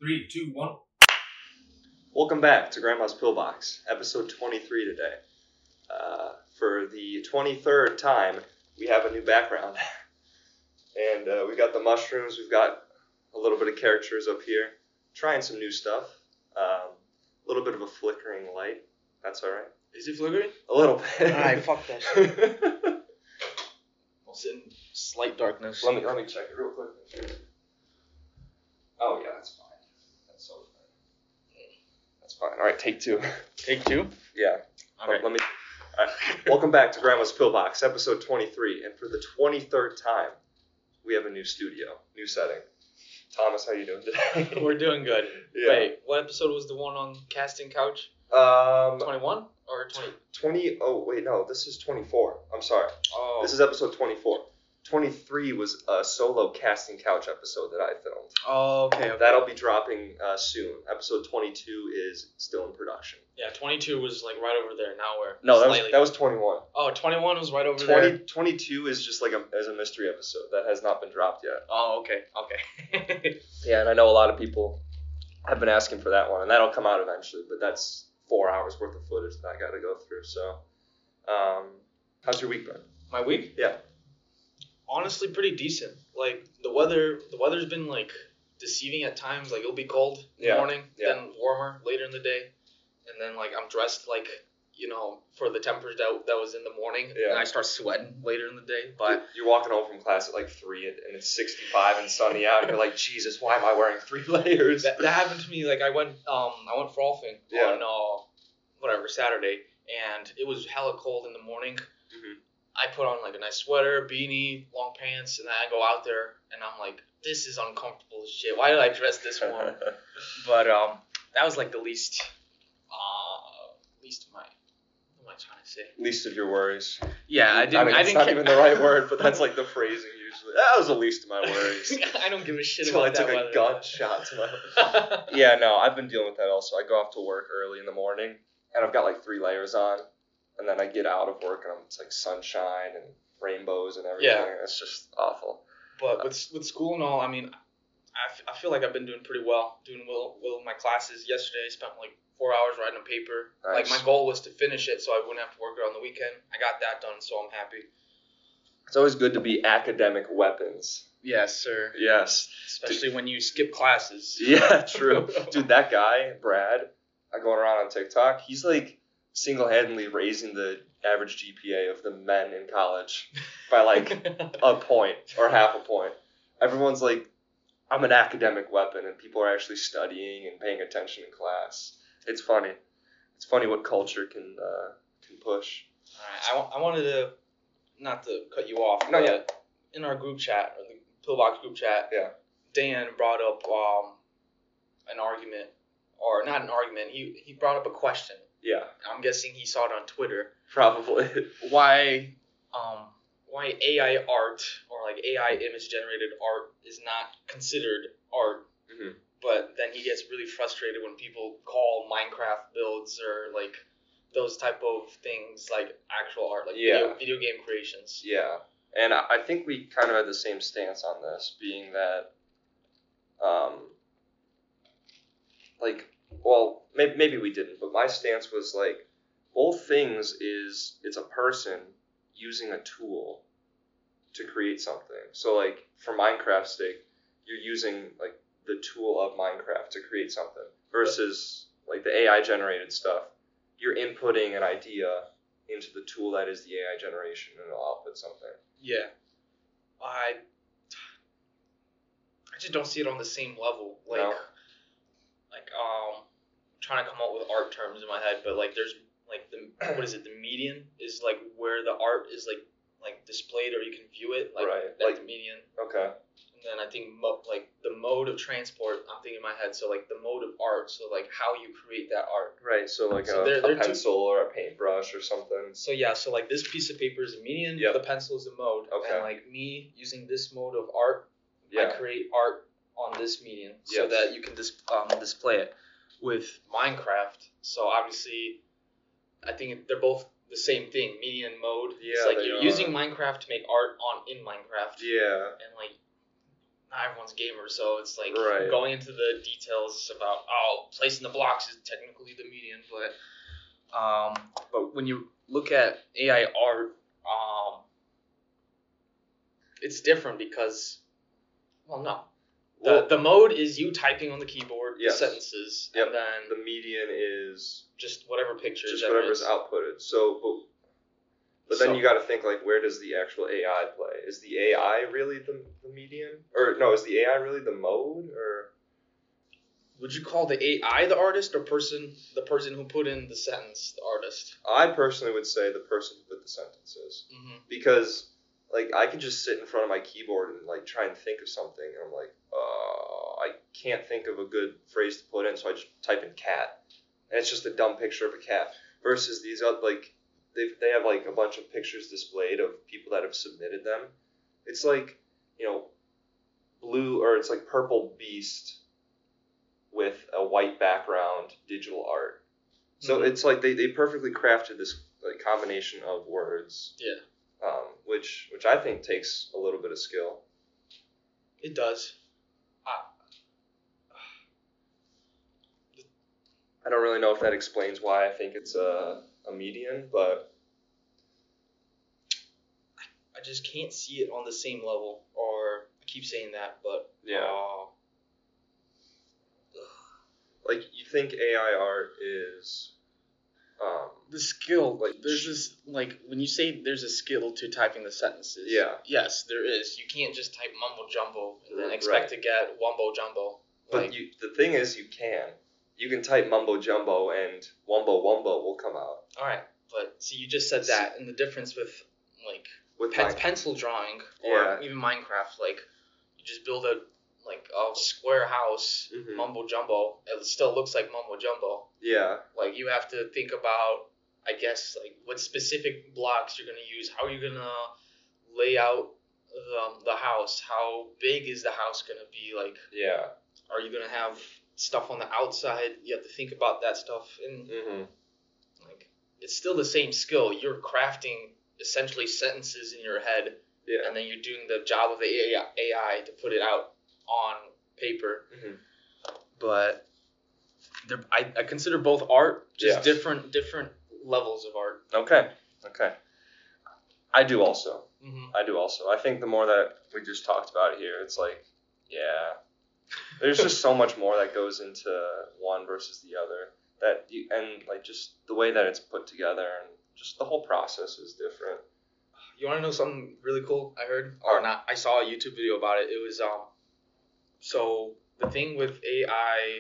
3, 2, 1. Welcome back to Grandma's Pillbox, episode 23 today. For the 23rd time, we have a new background. And we got the mushrooms, we've got a little bit of characters up here, trying some new stuff. A little bit of a flickering light, that's alright. Is it flickering? A little bit. Alright, fuck that shit. I'll sit in slight darkness. Let me check it real quick. Oh yeah, that's fine. That's so fine. That's fine. Alright, take two. Take two? Yeah. Okay. Let me. All right. Welcome back to Grandma's Pillbox, episode 23, and for the 23rd time, we have a new studio, new setting. Thomas, how you doing today? We're doing good. Yeah. Wait, what episode was the one on casting couch? 21 or 20? 20. Oh wait, no, this is 24. I'm sorry. Oh. This is episode 24. 23 was a solo casting couch episode that I filmed. Oh, okay. That'll be dropping soon. Episode 22 is still in production. Yeah, 22 was like right over there. Now we're No, slightly... that was 21. Oh, 21 was right over there. 22 is just like as a mystery episode that has not been dropped yet. Oh, okay. Yeah, and I know a lot of people have been asking for that one, and that'll come out eventually, but that's 4 hours worth of footage that I got to go through. So, how's your week been? My week? Yeah. Honestly, pretty decent. Like the weather's been like deceiving at times. Like it'll be cold in the morning, then warmer later in the day, and then like I'm dressed like for the temperature that was in the morning, and I start sweating later in the day. But you're walking home from class at like 3, and it's 65 and sunny out, and you're like, Jesus, why am I wearing 3 layers? That happened to me. Like I went frolfing on Saturday, and it was hella cold in the morning. Mm-hmm. I put on like a nice sweater, beanie, long pants, and then I go out there and I'm like, this is uncomfortable as shit. Why did I dress this warm? But that was like the least of my, what am I trying to say? Least of your worries. Yeah, I didn't. It's not even the right word, but that's like the phrasing usually. That was the least of my worries. I don't give a shit Until about that. I took a gunshot to my. Yeah, no, I've been dealing with that also. I go off to work early in the morning, and I've got like 3 layers on. And then I get out of work and it's like sunshine and rainbows and everything. Yeah. It's just awful. But with school and all, I mean, I feel like I've been doing pretty well. Doing well with my classes. Yesterday I spent like 4 hours writing a paper. Nice. Like my goal was to finish it so I wouldn't have to work it on the weekend. I got that done, so I'm happy. It's always good to be academic weapons. Yes, sir. Yes. Especially when you skip classes. Yeah, true. Dude, that guy, Brad, going around on TikTok, he's like single-handedly raising the average GPA of the men in college by like a point or half a point. Everyone's like, I'm an academic weapon, and people are actually studying and paying attention in class. It's funny. It's funny what culture can push. All right, I wanted to, not to cut you off, no, but yeah. In our group chat, or the Pillbox group chat, yeah. Dan brought up an argument, or not an argument, he brought up a question. Yeah. I'm guessing he saw it on Twitter. Probably. Why AI art or like AI image generated art is not considered art. Mm-hmm. But then he gets really frustrated when people call Minecraft builds or like those type of things like actual art, like video game creations. Yeah. And I think we kind of had the same stance on this, being that well, maybe we didn't, but my stance was like, both things it's a person using a tool to create something. So like for Minecraft's sake, you're using like the tool of Minecraft to create something versus like the AI generated stuff. You're inputting an idea into the tool that is the AI generation, and it'll output something. Yeah. I just don't see it on the same level. Like, no. Trying to come up with art terms in my head, but like there's like the median is like where the art is like displayed or you can view it, like right. That's like the median. Okay. And then I think like the mode of transport, I'm thinking in my head, so like the mode of art, so like how you create that art. Right, so like a pencil or a paintbrush or something. So yeah, so like this piece of paper is a median, the pencil is a mode, and like me using this mode of art, I create art on this median so that you can display it. With Minecraft, so obviously I think they're both the same thing, median mode. Yeah, it's like you're using Minecraft to make art in Minecraft. Yeah. And like everyone's gamer, so it's like going into the details about placing the blocks is technically the median, but when you look at AI art, it's different because, the mode is you typing on the keyboard sentences, and then the median is just whatever picture just whatever's outputted. So, but then you got to think, like, where does the actual AI play? Is the AI really the median, or no? Is the AI really the mode, or would you call the AI the artist, or the person who put in the sentence the artist? I personally would say the person who put the sentences, because like I can just sit in front of my keyboard and like try and think of something, and I'm like, I can't think of a good phrase to put in, so I just type in cat, and it's just a dumb picture of a cat. Versus these other, like, they have like a bunch of pictures displayed of people that have submitted them. It's like, blue, or it's like purple beast with a white background, digital art. So it's like they perfectly crafted this like combination of words. Yeah. Which I think takes a little bit of skill. It does. I don't really know if that explains why I think it's a median, but I just can't see it on the same level. Or I keep saying that, but like, you think AI art is the skill, like, there's this, like, when you say there's a skill to typing the sentences, yes, there is. You can't just type mumbo jumbo and then expect to get wumbo jumbo. But the thing is, you can type mumbo jumbo and wumbo wumbo will come out. All right, but see, you just said that, and the difference with pencil drawing or even Minecraft, like, you just build a square house, mumbo jumbo. It still looks like mumbo jumbo. Yeah. Like, you have to think about, I guess, like, what specific blocks you're gonna use. How are you gonna lay out the house? How big is the house gonna be? Like, are you gonna have stuff on the outside? You have to think about that stuff, and like, it's still the same skill. You're crafting essentially sentences in your head, and then you're doing the job of the AI to put it out on paper. But I consider both art, just different levels of art. Okay. I do also. I think the more that we just talked about it here, it's like, there's just so much more that goes into one versus the other, and like, just the way that it's put together, and just the whole process is different. You want to know something really cool I heard? Or not? I saw a YouTube video about it. It was so the thing with AI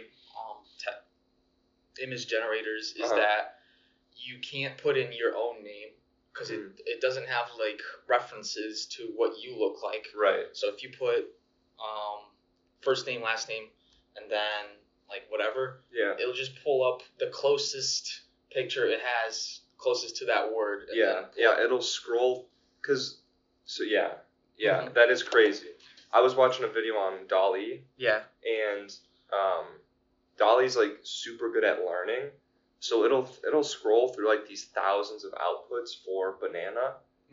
image generators is that you can't put in your own name, because it doesn't have like references to what you look like. Right. So if you put first name, last name, and then like whatever, it'll just pull up the closest picture it has closest to that word. And it'll scroll, that is crazy. I was watching a video on DALL-E. Yeah. And DALL-E's like super good at learning, so it'll scroll through like these thousands of outputs for banana,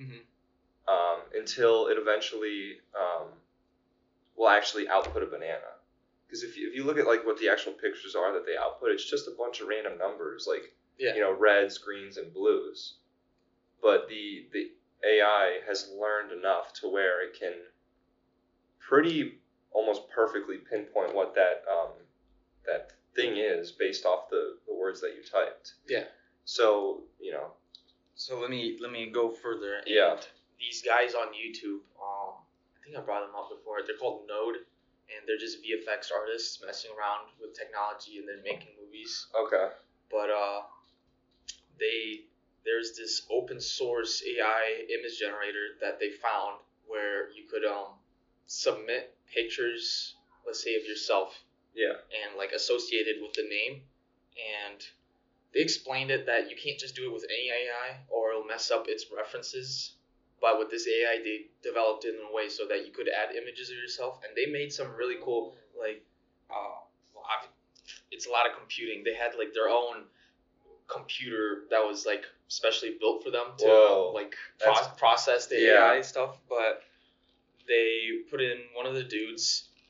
until it eventually will actually output a banana. Because if you look at like what the actual pictures are that they output, it's just a bunch of random numbers, like reds, greens, and blues. But the AI has learned enough to where it can pretty almost perfectly pinpoint what that thing is based off the words that you typed. Yeah. So, So let me go further. Yeah. These guys on YouTube, I think I brought them up before. They're called Node, and they're just VFX artists messing around with technology and then making movies. Okay. But there's this open source AI image generator that they found where you could submit pictures, let's say, of yourself. Yeah. And like associated with the name, and they explained it that you can't just do it with any AI or it'll mess up its references. But with this AI, they developed it in a way so that you could add images of yourself, and they made some really cool, like, it's a lot of computing. They had like their own computer that was like specially built for them to process the AI stuff. But they put in one of the dudes,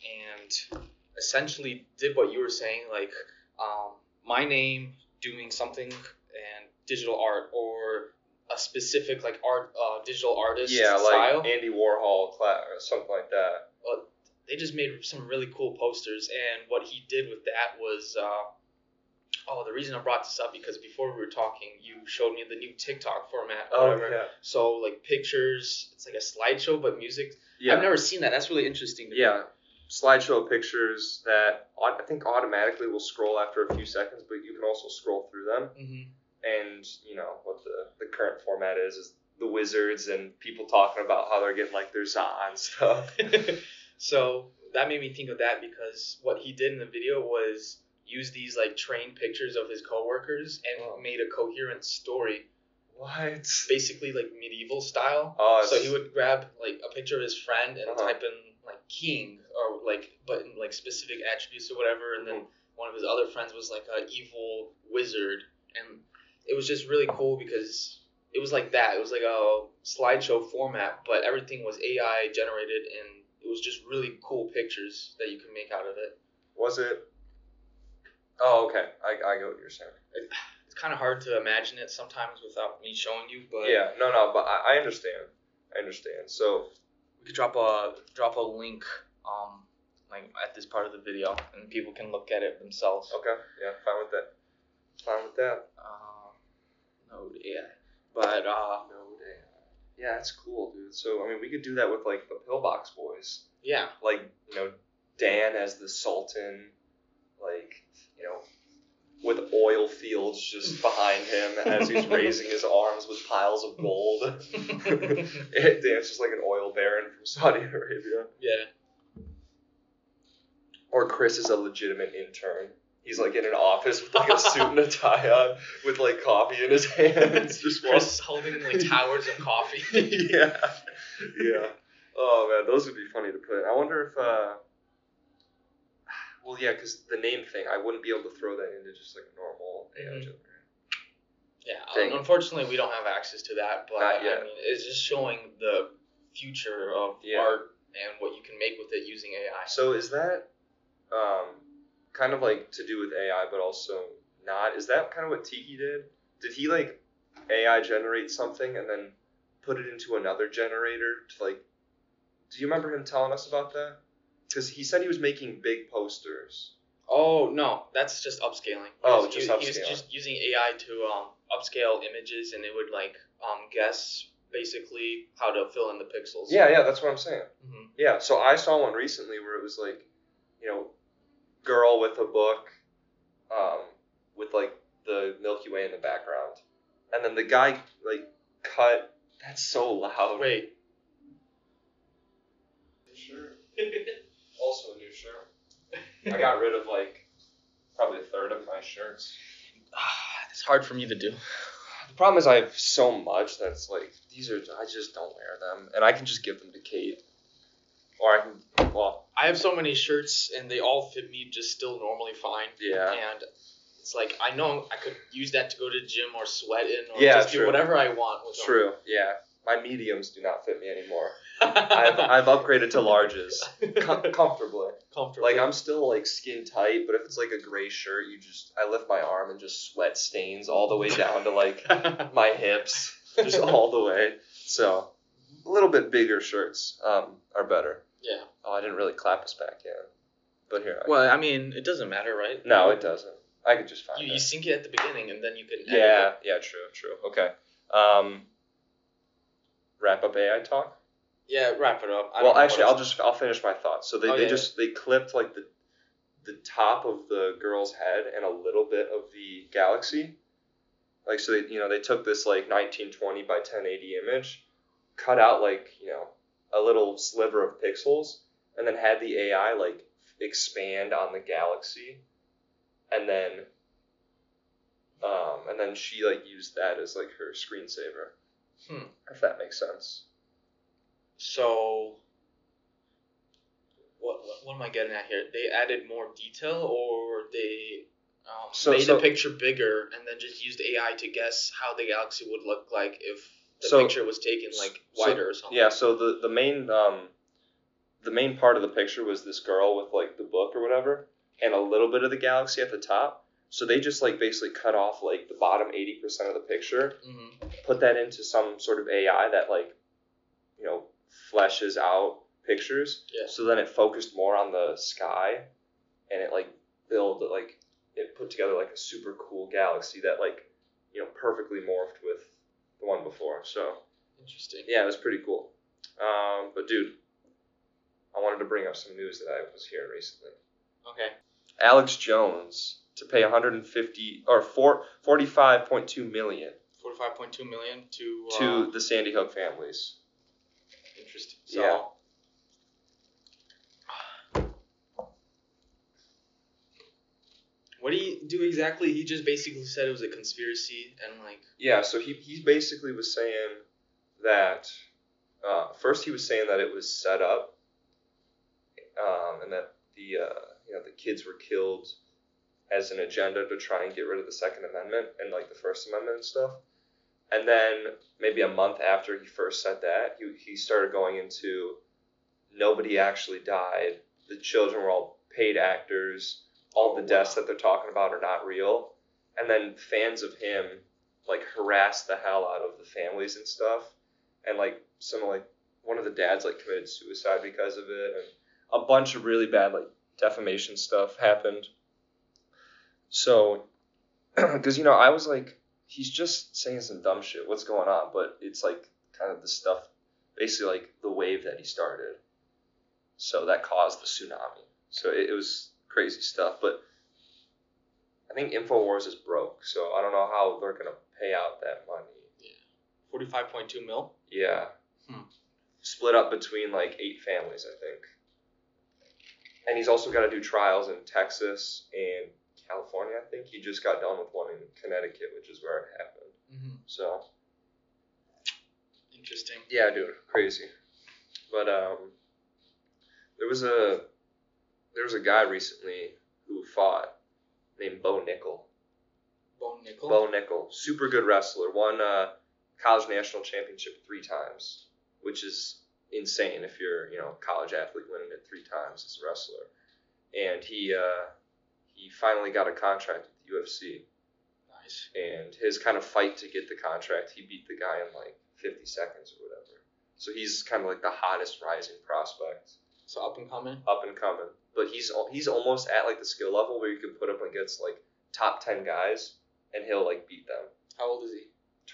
it essentially did what you were saying, like my name doing something and digital art, or a specific like art digital artist style. Like Andy Warhol or something like that. Well, they just made some really cool posters, and what he did with that was the reason I brought this up because before we were talking, you showed me the new TikTok format or whatever. Yeah. So like pictures, it's like a slideshow but music. Yeah. I've never seen that. That's really interesting to me. Yeah. Slideshow pictures that I think automatically will scroll after a few seconds, but you can also scroll through them. Mm-hmm. And you know what the current format is the wizards and people talking about how they're getting like their Za and stuff. So that made me think of that because what he did in the video was use these like trained pictures of his coworkers and made a coherent story. What? Basically like medieval style. So he would grab like a picture of his friend and type in like king or like but in like specific attributes or whatever, and then one of his other friends was like an evil wizard, and it was just really cool because it was like that. It was like a slideshow format, but everything was AI generated, and it was just really cool pictures that you could make out of it. Was it? Oh, okay. I get what you're saying. It's kind of hard to imagine it sometimes without me showing you, but yeah, no, but I understand. So we could drop a link like at this part of the video, and people can look at it themselves. Okay. Yeah, fine with that. Node AI. But Node AI. Yeah, that's cool, dude. So I mean, we could do that with like the Pillbox boys. Yeah. Like, you know, Dan as the Sultan, like, you know, with oil fields just behind him as he's raising his arms with piles of gold. Dan's just like an oil baron from Saudi Arabia. Yeah. Or Chris is a legitimate intern. He's like in an office with like a suit and a tie on with like coffee in his hands. Just Chris holding like towers of coffee. Yeah. Oh man, those would be funny to put in. I wonder if well, yeah, because the name thing, I wouldn't be able to throw that into just like a normal AI generator. Yeah, unfortunately, we don't have access to that, but I mean, it's just showing the future of art and what you can make with it using AI. So is that kind of like to do with AI, but also not? Is that kind of what Tiki did? Did he like AI generate something and then put it into another generator to like? Do you remember him telling us about that? Because he said he was making big posters. Oh no, that's just upscaling. Just upscaling. He was just using AI to upscale images, and it would like guess basically how to fill in the pixels. Yeah, that's what I'm saying. Mm-hmm. Yeah, so I saw one recently where it was like, you know, girl with a book, with like the Milky Way in the background, and then the guy like cut. That's so loud. Wait. Sure. Also a new shirt. I got rid of like probably a third of my shirts. It's hard for me to do. The problem is I have so much that's like I just don't wear them, and I can just give them to Kate, or I have so many shirts and they all fit me just still normally fine. Yeah. And it's like I know I could use that to go to the gym or sweat in or just do whatever I want with them. True. Yeah. My mediums do not fit me anymore. I've upgraded to larges comfortably. Like I'm still like skin tight, but if it's like a gray shirt, I lift my arm and just sweat stains all the way down to like my hips, just all the way. So a little bit bigger shirts are better. Yeah. Oh, I didn't really clap us back yet, but here. I mean, it doesn't matter, right? No, it doesn't. I could just find it. You sync it at the beginning, and then you can. Yeah. True. Okay. Wrap up AI talk? Yeah, wrap it up. Well, actually, I'll finish my thoughts. So they clipped like the top of the girl's head and a little bit of the galaxy. Like so they took this like 1920 by 1080 image, cut out like, a little sliver of pixels, and then had the AI like expand on the galaxy, and then she like used that as like her screensaver. If that makes sense. So, what am I getting at here? They added more detail, or they made the picture bigger and then just used AI to guess how the galaxy would look like if the picture was taken like wider or something. Yeah. So the the main part of the picture was this girl with like the book or whatever, and a little bit of the galaxy at the top. So they just like basically cut off like the bottom 80% of the picture, put that into some sort of AI that like, you know, fleshes out pictures. Yeah. So then it focused more on the sky, and it like it put together like a super cool galaxy that like, you know, perfectly morphed with the one before. So interesting. Yeah, it was pretty cool. But dude, I wanted to bring up some news that I was hearing recently. Okay. Alex Jones to pay 45.2 million. 45.2 million to the Sandy Hook families. Interesting. So, yeah. What did he do exactly? He just basically said it was a conspiracy and like. Yeah. So he basically was saying that first he was saying that it was set up, and that the kids were killed as an agenda to try and get rid of the Second Amendment and like the First Amendment and stuff. And then maybe a month after he first said that, he started going into nobody actually died. The children were all paid actors. All the deaths that they're talking about are not real. And then fans of him like harassed the hell out of the families and stuff. And like one of the dads like committed suicide because of it, and a bunch of really bad like defamation stuff happened. So, because I was like, he's just saying some dumb shit. What's going on? But it's like kind of the stuff, basically like the wave that he started. So that caused the tsunami. So it was crazy stuff. But I think InfoWars is broke. So I don't know how they're going to pay out that money. Yeah. 45.2 mil? Yeah. Split up between like 8 families, I think. And he's also got to do trials in Texas and California, I think. He just got done with one in Connecticut, which is where it happened. Mm-hmm. So. Interesting. Yeah, dude, crazy. But there was a guy recently who fought named Bo Nickel. Bo Nickel, super good wrestler. Won college national championship 3 times, which is insane if you're a college athlete winning it 3 times as a wrestler. And he finally got a contract with the UFC. Nice. And his kind of fight to get the contract, he beat the guy in like 50 seconds or whatever. So he's kind of like the hottest rising prospect. So up and coming. But he's almost at like the skill level where you can put him against like top 10 guys and he'll like beat them. How old is he?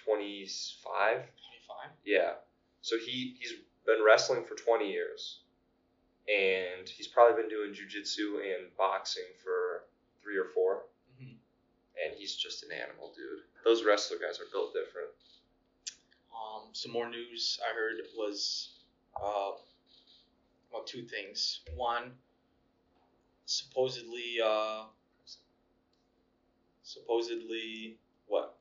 25. 25? Yeah. So he's been wrestling for 20 years. And he's probably been doing jiu-jitsu and boxing for 3 or 4. Mm-hmm. And he's just an animal, dude. Those wrestler guys are built different. Some more news I heard was about 2 things. One, supposedly what?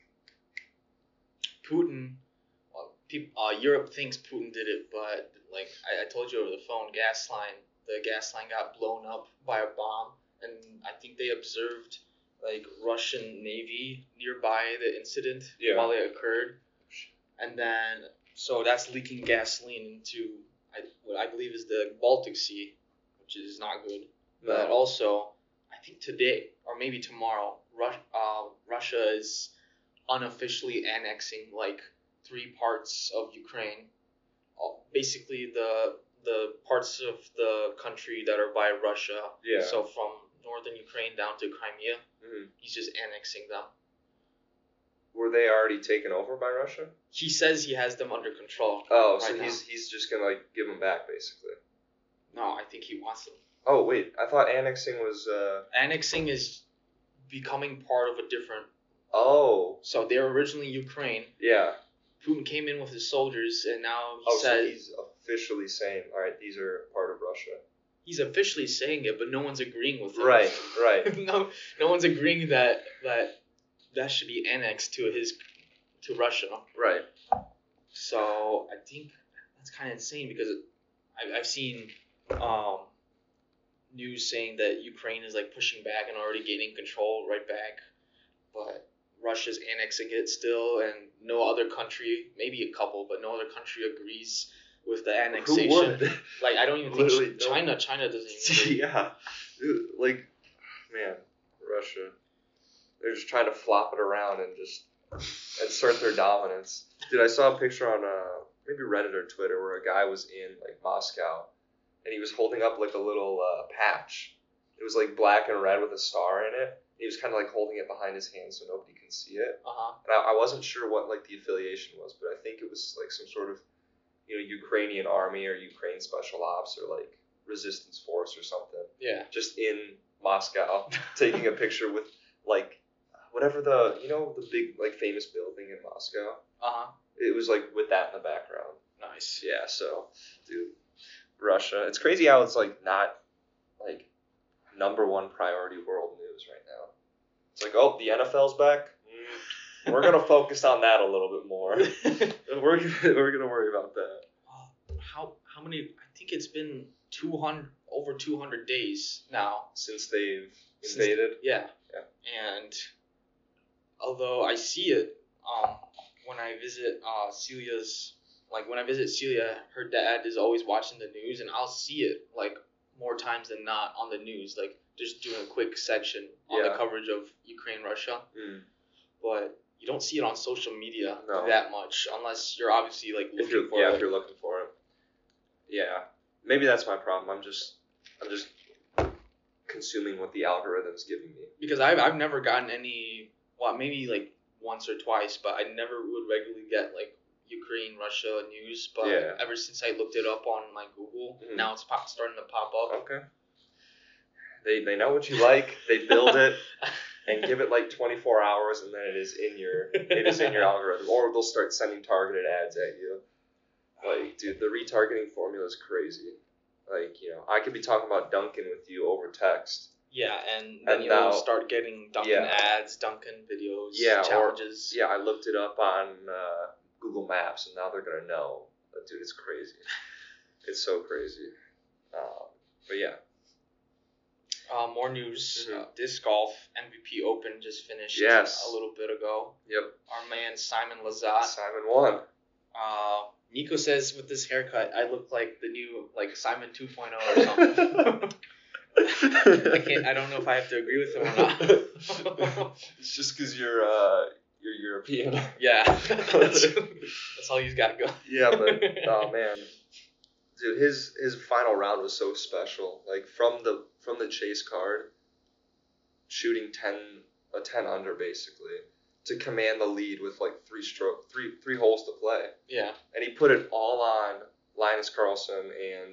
Putin. Europe thinks Putin did it, but like I told you over the phone, the gas line got blown up by a bomb, and I think they observed like Russian Navy nearby the incident while it occurred, and then so that's leaking gasoline into what I believe is the Baltic Sea, which is not good. No. But also, I think today or maybe tomorrow, Russia is unofficially annexing like 3 parts of Ukraine. Basically, the parts of the country that are by Russia. Yeah. So from northern Ukraine down to Crimea, he's just annexing them. Were they already taken over by Russia? He says he has them under control. Oh, so he's just gonna like give them back basically. No, I think he wants them. Oh wait, I thought annexing was. Annexing is becoming part of a different. Oh. So they're originally Ukraine. Yeah. Putin came in with his soldiers, and now he said. So he's officially saying, all right, these are part of Russia. He's officially saying it, but no one's agreeing with him. Right. No one's agreeing that should be annexed to Russia. Right. So I think that's kind of insane because I've seen news saying that Ukraine is like pushing back and already gaining control right back, but Russia's annexing it still, and no other country, maybe a couple, but no other country agrees with the annexation. Who would? Like, I don't even think China doesn't even. Yeah. Like, man, Russia. They're just trying to flop it around and just assert their dominance. Dude, I saw a picture on maybe Reddit or Twitter where a guy was in like Moscow and he was holding up like a little patch. It was like black and red with a star in it. He was kind of like holding it behind his hand so nobody can see it. And I wasn't sure what like the affiliation was, but I think it was like some sort of, Ukrainian army or Ukraine special ops or like resistance force or something. Yeah. Just in Moscow, taking a picture with like whatever the big like famous building in Moscow. It was like with that in the background. Nice. Yeah. So, dude, Russia. It's crazy how it's like not like number one priority world news right now. It's like, oh, the NFL's back. We're gonna focus on that a little bit more. we're gonna worry about that. How many? I think it's been over 200 days now since they've invaded. Yeah. And although I see it, when I visit Celia, her dad is always watching the news, and I'll see it like more times than not on the news, like just doing a quick section on the coverage of Ukraine, Russia. But you don't see it on social media that much, unless you're obviously like looking for it. If you're looking for it. Yeah, maybe that's my problem. I'm just consuming what the algorithm's giving me. Because I've never gotten any. Well, maybe like once or twice, but I never would regularly get like Ukraine, Russia news. But ever since I looked it up on my Google, now it's starting to pop up. Okay. They know what you like. They build it and give it like 24 hours, and then it is in your algorithm. Or they'll start sending targeted ads at you. Like, dude, the retargeting formula is crazy. Like, I could be talking about Dunkin' with you over text. Yeah, and then you'll start getting Dunkin' ads, Dunkin' videos, challenges. I looked it up on Google Maps, and now they're going to know. But, dude, it's crazy. It's so crazy. But, yeah. More news. Disc golf MVP Open just finished a little bit ago. Yep. Our man Simon Lizotte. Simon won. Nico says with this haircut, I look like the new Simon 2.0 or something. I don't know if I have to agree with him or not. It's just because you're European. Yeah. That's all he's got to go. Yeah, but oh man. Dude, his final round was so special. Like from the chase card, shooting 10 under basically, to command the lead with like three holes to play. Yeah. And he put it all on Linus Karlsson and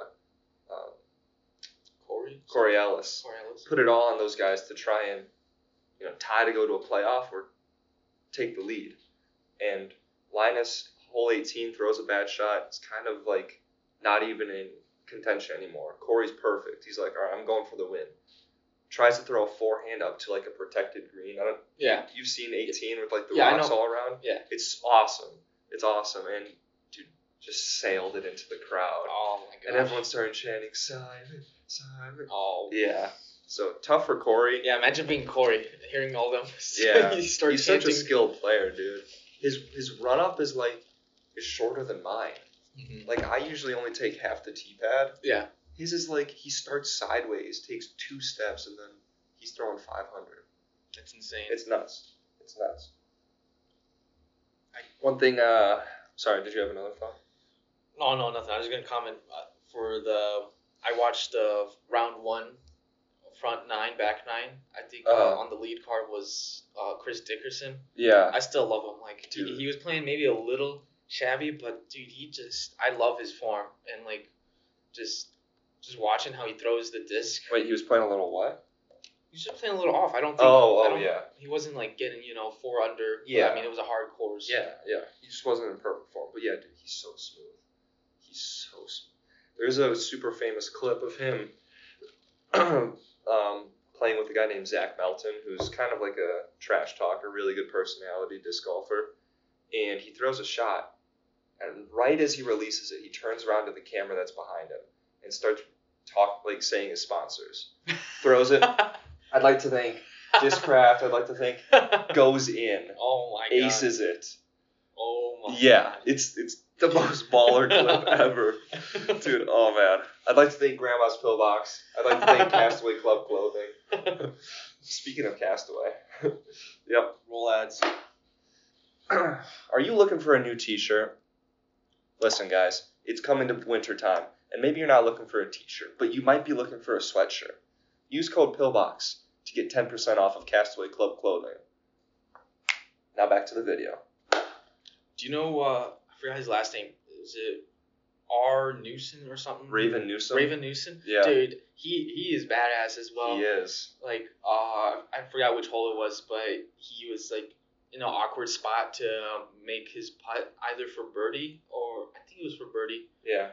Corey Ellis. Put it all on those guys to try and tie to go to a playoff or take the lead. And Linus, hole 18, throws a bad shot. It's kind of like not even in contention anymore. Corey's perfect. He's like, all right, I'm going for the win. Tries to throw a forehand up to like a protected green. You've seen 18 with like the rocks all around? Yeah. It's awesome. It's awesome. And dude just sailed it into the crowd. Oh my god. And everyone started chanting, Simon, Simon. Oh. Yeah. So tough for Corey. Yeah, imagine being Corey, hearing all them. Yeah. He's such a skilled player, dude. His run up is shorter than mine. Mm-hmm. Like I usually only take half the tee pad. Yeah. His is like he starts sideways, takes 2 steps, and then he's throwing 500. That's insane. It's nuts. One thing. Sorry, did you have another thought? No, nothing. I was just gonna comment I watched the round 1, front 9, back 9. I think on the lead card was Chris Dickerson. Yeah. I still love him. Like dude. He was playing maybe a little shabby, but dude, I love his form and like just watching how he throws the disc. Wait, he was playing a little what? He was just playing a little off. I don't think. Yeah. He wasn't like getting 4 under. Yeah. I mean, it was a hard course. Yeah. He just wasn't in perfect form. But yeah, dude, he's so smooth. There's a super famous clip of him playing with a guy named Zach Melton, who's kind of like a trash talker, really good personality disc golfer. And he throws a shot, and right as he releases it, he turns around to the camera that's behind him and starts saying his sponsors. Throws it. I'd like to thank Discraft. I'd like to thank. Goes in. Oh my god. Aces it. Oh my. Yeah, it's The most baller clip ever. Dude, oh man. I'd like to thank Grandma's Pillbox. I'd like to thank Castaway Club Clothing. Speaking of Castaway. Yep. Roll ads. Are you looking for a new t-shirt? Listen, guys. It's coming to winter time. And maybe you're not looking for a t-shirt, but you might be looking for a sweatshirt. Use code Pillbox to get 10% off of Castaway Club Clothing. Now back to the video. Do you know, I forgot his last name. Is it R. Newson or something? Raven Newsom? Raven Newson? Yeah. Dude, he is badass as well. He is. Like, I forgot which hole it was, but he was, like, in an awkward spot to make his putt, either for birdie or, I think it was for birdie. Yeah.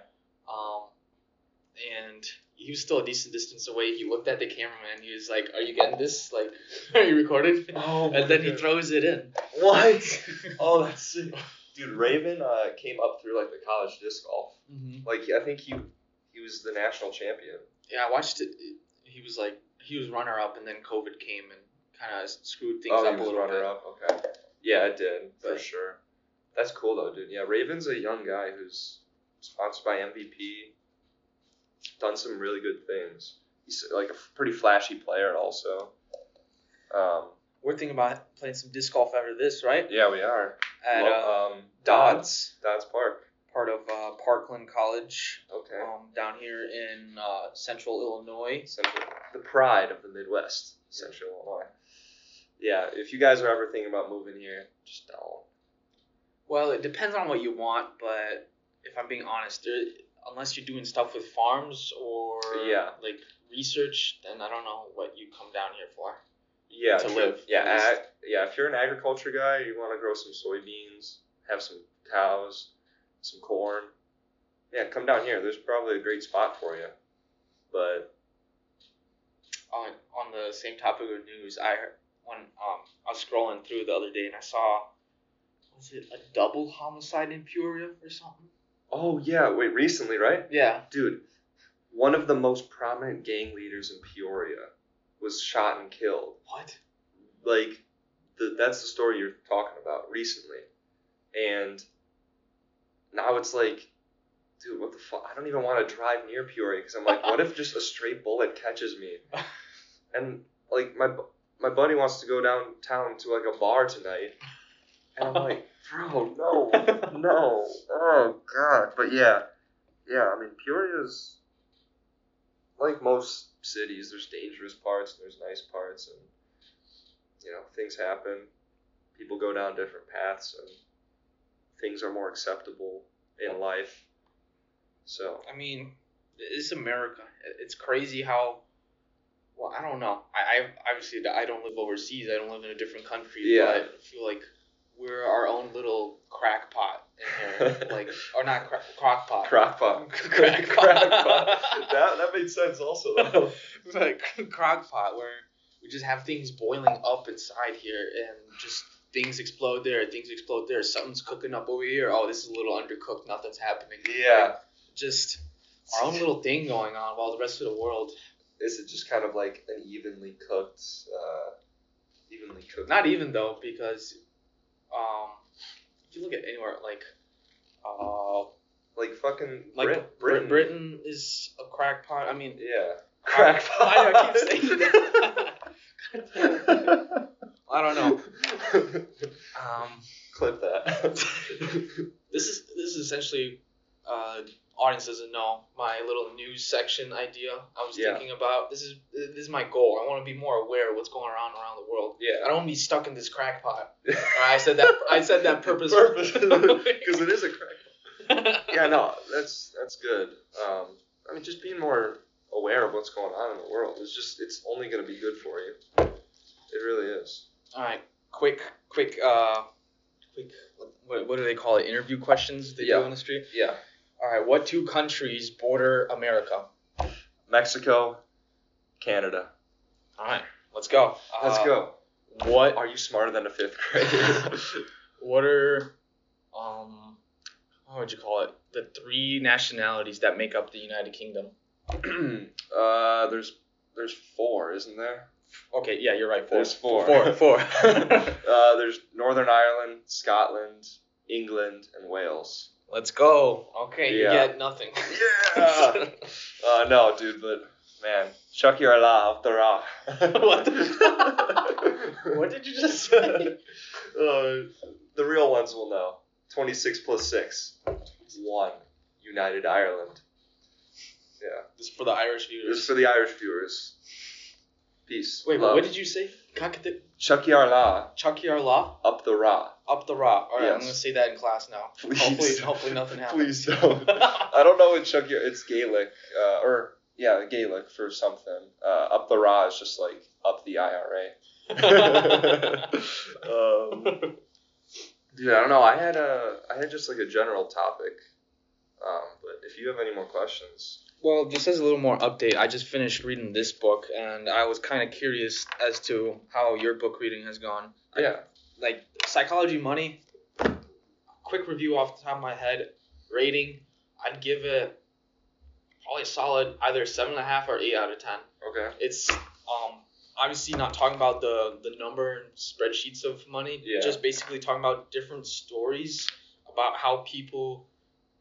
And he was still a decent distance away. He looked at the cameraman. He was like, "Are you getting this? Like, are you recording?" Oh, and then he throws it in. What? Oh, that's sick. Dude, Raven came up through like the college disc golf. Mm-hmm. Like I think he was the national champion. Yeah, I watched it. He was runner up, and then COVID came and kind of screwed things up a little bit. Oh, he was runner up. Okay. Yeah, it did for sure. That's cool though, dude. Yeah, Raven's a young guy who's sponsored by MVP. Done some really good things. He's like a pretty flashy player also. We're thinking about playing some disc golf after this, right? Yeah, we are. At Dodds Park. Part of Parkland College. Okay. Down here in Central Illinois. The pride of the Midwest, Central Illinois. Yeah, if you guys are ever thinking about moving here, just don't. Well, it depends on what you want, but if I'm being honest, unless you're doing stuff with farms or like research, then I don't know what you come down here for. Yeah, to live. Yeah, if you're an agriculture guy, you want to grow some soybeans, have some cows, some corn. Yeah, come down here. There's probably a great spot for you. But on the same topic of news, I was scrolling through the other day and I saw, was it a double homicide in Peoria or something? Oh yeah, wait, recently, right? Yeah. Dude, one of the most prominent gang leaders in Peoria was shot and killed. What? Like, that's the story you're talking about recently. And now it's like, dude, what the fuck? I don't even want to drive near Peoria because I'm like, what if just a stray bullet catches me? And, like, my buddy wants to go downtown to, like, a bar tonight. And I'm like, bro, no. Oh, God. But, yeah, I mean, Peoria's, like most cities, there's dangerous parts and there's nice parts. And, you know, things happen. People go down different paths and things are more acceptable in life. So. I mean, it's America. It's crazy how, well, I don't know. I obviously, I don't live overseas. I don't live in a different country. Yeah. But I feel like we're our own little crackpot in here, like, or not crockpot. Crockpot. Crockpot. That made sense also, though. It's like crockpot, where we just have things boiling up inside here, and just things explode there, something's cooking up over here. Oh, this is a little undercooked. Nothing's happening. Yeah. Like, just our own little thing going on, while the rest of the world. Is it just kind of like an evenly cooked? Not even though, because. If you look at anywhere like fucking Britain. Britain is a crackpot. I mean, yeah, crackpot. I keep saying that. I don't know. Clip that. This is essentially audience doesn't know my little news section idea I was thinking about. This is my goal. I want to be more aware of what's going around the world. Yeah. I don't want to be stuck in this crackpot. I said that purposefully. Because it is a crackpot. Yeah, no, that's good. I mean, just being more aware of what's going on in the world it's only going to be good for you. It really is. All right, quick. What do they call it? Interview questions they do on the street. Yeah. All right, what two countries border America? Mexico, Canada. All right, let's go. Let's go. What are you smarter than a fifth grader? What are what would you call it? The three nationalities that make up the United Kingdom. There's 4, isn't there? Okay, yeah, you're right. 4. There's 4. 4. There's Northern Ireland, Scotland, England, and Wales. Let's go. Okay, you get nothing. Yeah. No, dude, but man, Chucky Allah off the raw. What the fuck? What did you just say? The real ones will know. 26 plus 6. 1. United Ireland. Yeah. This is for the Irish viewers. This is for the Irish viewers. Peace. Wait, what did you say? Chucky Allah. Chucky Allah? Up the Ra. Up the Ra. Alright, yes. I'm going to say that in class now. Please. Hopefully nothing happens. Please don't. I don't know what Chucky... It's Gaelic. Gaelic for something. Up the Ra is just like up the IRA. Dude, I don't know. I had just like a general topic. But if you have any more questions... Well, just as a little more update, I just finished reading this book, and I was kind of curious as to how your book reading has gone. Yeah. Like, Psychology Money, quick review off the top of my head, rating, I'd give it probably a solid either 7.5 or 8 out of 10. Okay. It's obviously not talking about the number and spreadsheets of money, just basically talking about different stories about how people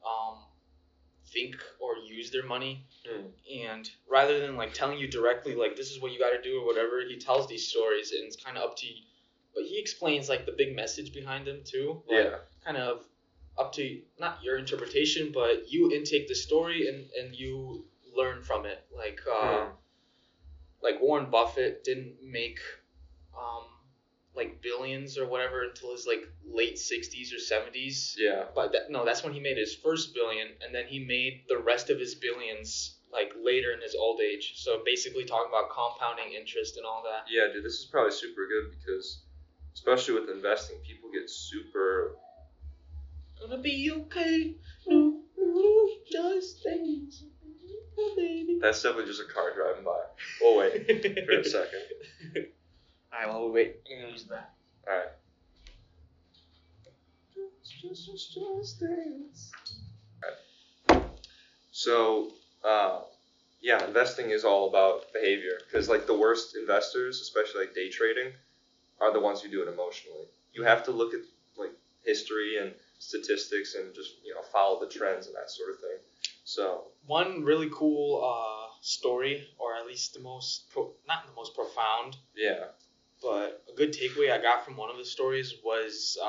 think or use their money, and rather than like telling you directly like this is what you got to do or whatever, he tells these stories and it's kind of up to you, but he explains like the big message behind them too, like, kind of up to not your interpretation, but you intake the story and you learn from it, like Warren Buffett didn't make like billions or whatever until his like late 60s or 70s. Yeah. But that's when he made his first billion, and then he made the rest of his billions like later in his old age. So basically talking about compounding interest and all that. Yeah, dude, this is probably super good because especially with investing, people get super gonna be okay. No, just things. Baby. That's definitely just a car driving by. Oh wait, for a second. Alright, well, wait. I'm gonna use that. Alright. So, investing is all about behavior. Because, like, the worst investors, especially, like, day trading, are the ones who do it emotionally. You have to look at, like, history and statistics and just, follow the trends and that sort of thing. So... One really cool story, or at least the most... not the most profound... Yeah. But a good takeaway I got from one of the stories was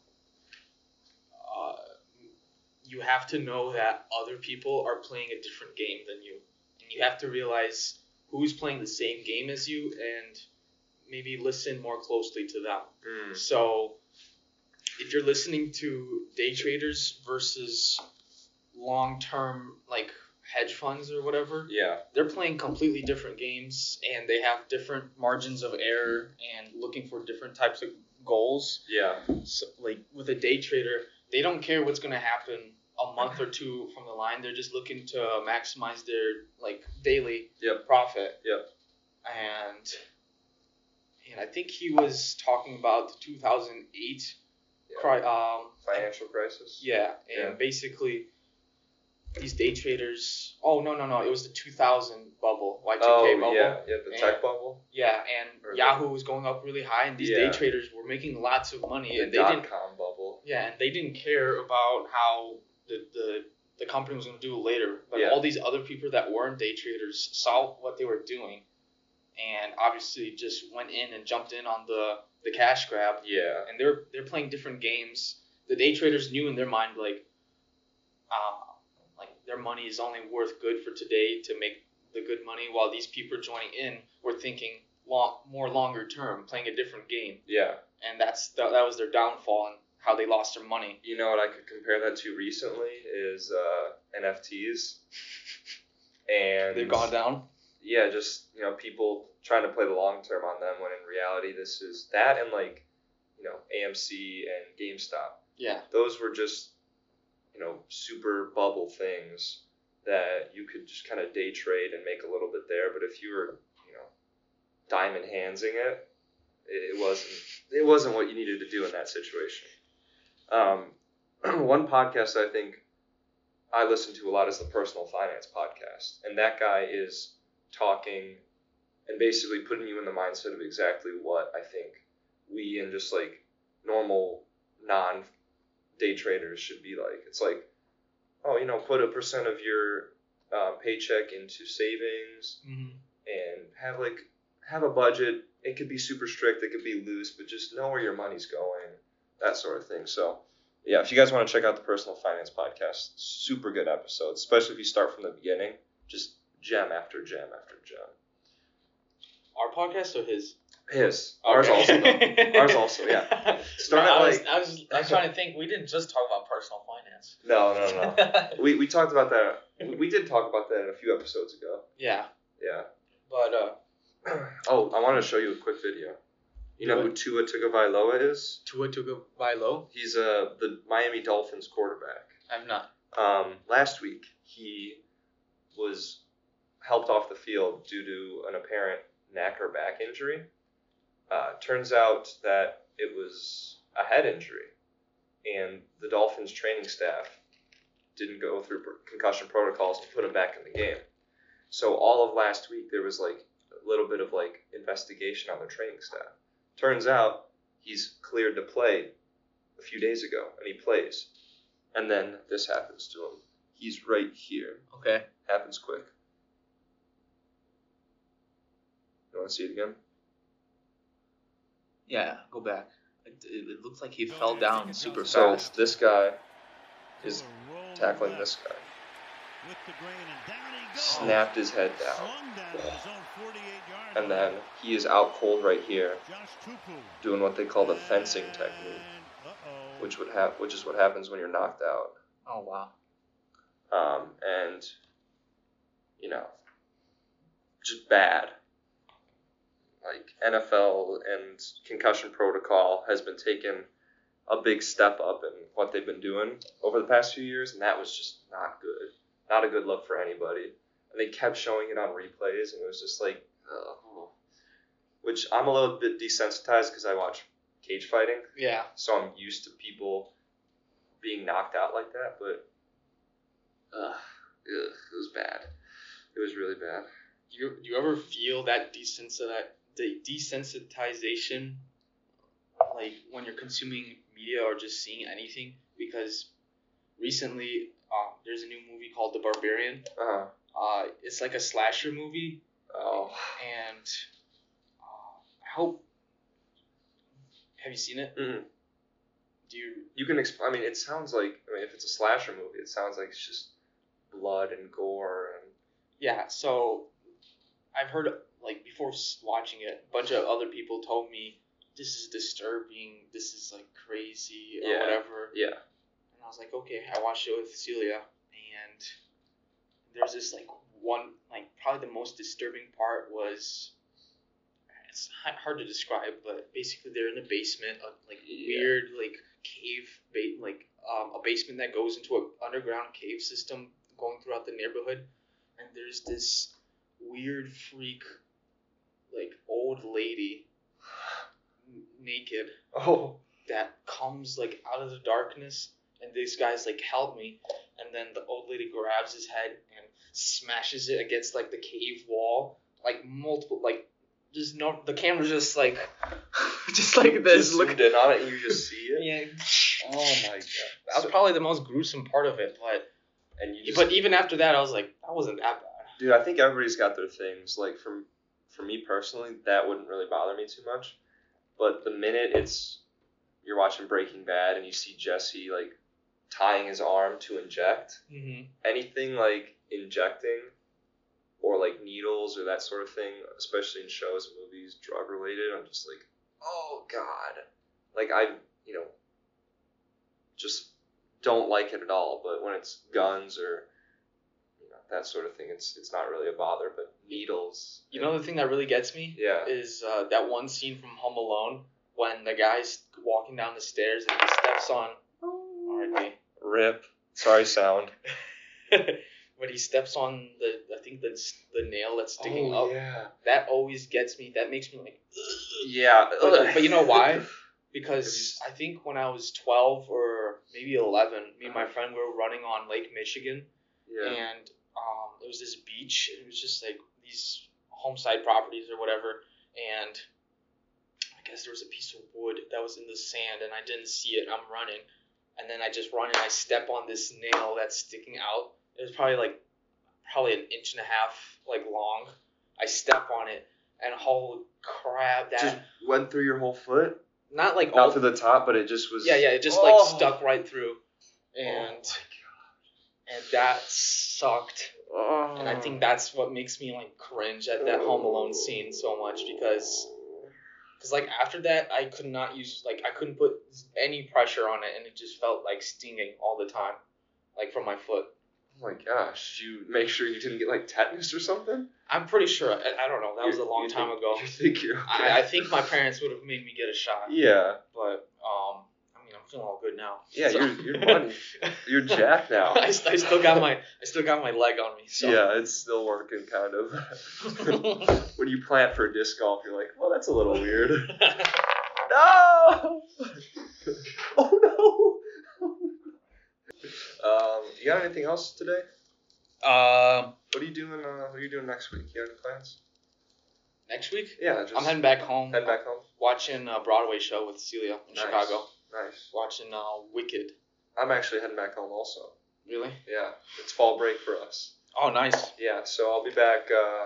you have to know that other people are playing a different game than you. And you have to realize who's playing the same game as you and maybe listen more closely to them. So if you're listening to day traders versus long-term, like, hedge funds or whatever, they're playing completely different games and they have different margins of error and looking for different types of goals. So, like, with a day trader, they don't care what's going to happen a month or two from the line. They're just looking to maximize their, like, daily profit. And I think he was talking about the 2008 financial crisis. And basically these day traders. Oh no! It was the 2000 bubble, Y2K bubble. The tech bubble. And Yahoo was going up really high, and these day traders were making lots of money, and they didn't. .com bubble. Yeah, and they didn't care about how the company was going to do it later. But all these other people that weren't day traders saw what they were doing, and obviously just went in and jumped in on the cash grab. Yeah. And they're playing different games. The day traders knew in their mind like their money is only worth good for today to make the good money, while these people joining in were thinking more longer term, playing a different game. Yeah. And that was their downfall and how they lost their money. You know what I could compare that to recently is NFTs. And they've gone down? Yeah, just, people trying to play the long term on them when in reality this is that and like, AMC and GameStop. Yeah. Those were just super bubble things that you could just kind of day trade and make a little bit there. But if you were, diamond handsing it, it wasn't what you needed to do in that situation. One podcast I think I listen to a lot is the Personal Finance Podcast. And that guy is talking and basically putting you in the mindset of exactly what I think we and just like normal non-day traders should be like. It's like put a % of your paycheck into savings, Mm-hmm. and have a budget. It could be super strict, it could be loose, but just know where your money's going, that sort of thing. So, yeah, if you guys want to check out the Personal Finance Podcast, super good episodes, especially if you start from the beginning, just gem after gem after gem. Our podcast or his? His. Ours also. Ours also, yeah. I was trying to think. We didn't just talk about personal finance. No. we talked about that. We did talk about that a few episodes ago. Yeah. Yeah. But I wanted to show you a quick video. You know who Tua Tagovailoa is? Tua Tagovailoa? He's the Miami Dolphins quarterback. I'm not. Last week he was helped off the field due to an apparent neck or back injury. Turns out that it was a head injury, and the Dolphins training staff didn't go through concussion protocols and put him back in the game. So all of last week there was like a little bit of like investigation on their training staff. Turns out he's cleared to play a few days ago, and he plays. And then this happens to him. He's right here. Okay. Happens quick. You want to see it again? Yeah, go back. It looks like he fell down super fast. So this guy is tackling this guy. Snapped his head down. And then he is out cold right here, doing what they call the fencing technique, which is what happens when you're knocked out. Oh wow. And just bad. Like NFL and concussion protocol has been taking a big step up in what they've been doing over the past few years, and that was just not good. Not a good look for anybody. And they kept showing it on replays, and it was just like, which I'm a little bit desensitized because I watch cage fighting. Yeah. So I'm used to people being knocked out like that, but it was bad. It was really bad. Do you ever feel that desensitization, like when you're consuming media or just seeing anything? Because recently, there's a new movie called The Barbarian. It's like a slasher movie. Oh. And I hope. Have you seen it? Mm-hmm. You can explain. I mean, it sounds like. I mean, if it's a slasher movie, it sounds like it's just blood and gore and. Yeah. So, I've heard like before watching it, a bunch of other people told me this is disturbing. This is like crazy or whatever. Yeah. And I was like, okay. I watched it with Celia, and there's this like one like probably the most disturbing part was. It's hard to describe, but basically they're in a basement, weird like cave, a basement that goes into an underground cave system going throughout the neighborhood, and there's this weird freak, like old lady, naked, that comes like out of the darkness, and this guy's like, help me, and then the old lady grabs his head and smashes it against like the cave wall, like multiple like. Just no, the camera's just like this. Look in on it, and you just see it. Yeah. Oh my god. That was probably the most gruesome part of it, but even after that, I was like, that wasn't that bad. Dude, I think everybody's got their things. Like for me personally, that wouldn't really bother me too much. But the minute you're watching Breaking Bad and you see Jesse like tying his arm to inject, anything like injecting. Or like needles or that sort of thing, especially in shows, movies, drug related, I'm just like, oh god. Like I, just don't like it at all. But when it's guns or that sort of thing, it's not really a bother. But needles. You know the thing that really gets me? Yeah. Is that one scene from Home Alone when the guy's walking down the stairs and he steps on. R.I.P. Rip. Sorry, sound. When he steps on the nail that's sticking up, yeah. That always gets me. That makes me like, ugh. Yeah. But you know why? Because I think when I was 12 or maybe 11, me and my friend were running on Lake Michigan, and there was this beach. It was just like these homeside properties or whatever, and I guess there was a piece of wood that was in the sand, and I didn't see it. I'm running, and then I just run and I step on this nail that's sticking out. It was probably an inch and a half long. I step on it, and holy crap, that just went through your whole foot. Not to the top, but it just was. Yeah, it just stuck right through, and that sucked. Oh. And I think that's what makes me cringe at that Home Alone scene so much because after that I could not use I couldn't put any pressure on it, and it just felt stinging all the time, from my foot. Oh my gosh! Did you make sure you didn't get tetanus or something? I'm pretty sure. I don't know. That was a long time ago. You think you're okay? I think my parents would have made me get a shot. Yeah. But I'm feeling all good now. Yeah, so. you're funny. You're jacked now. I still got my leg on me. So. Yeah, it's still working kind of. When you plant for disc golf, you're like, well, that's a little weird. No. Oh no. You got anything else today? What are you doing? What are you doing next week? You have any plans? Next week? Yeah, I'm heading back home. Head back home. Watching a Broadway show with Celia in Chicago. Nice. Watching Wicked. I'm actually heading back home also. Really? Yeah, it's fall break for us. Oh, nice. Yeah, so I'll be back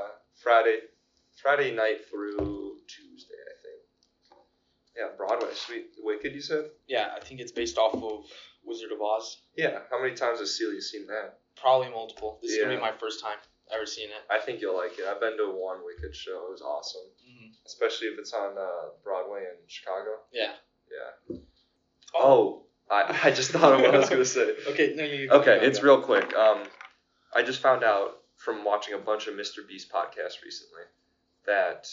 Friday night through Tuesday, I think. Yeah, Broadway, sweet. Wicked, you said? Yeah, I think it's based off of Wizard of Oz. Yeah, how many times has Celia seen that? Probably multiple. This is going to be my first time ever seeing it. I think you'll like it. I've been to one Wicked show. It was awesome. Mm-hmm. Especially if it's on Broadway in Chicago. Yeah. Yeah. Oh, I just thought of what I was going to say. Okay, no, you Okay, it's real quick. I just found out from watching a bunch of Mr. Beast podcasts recently that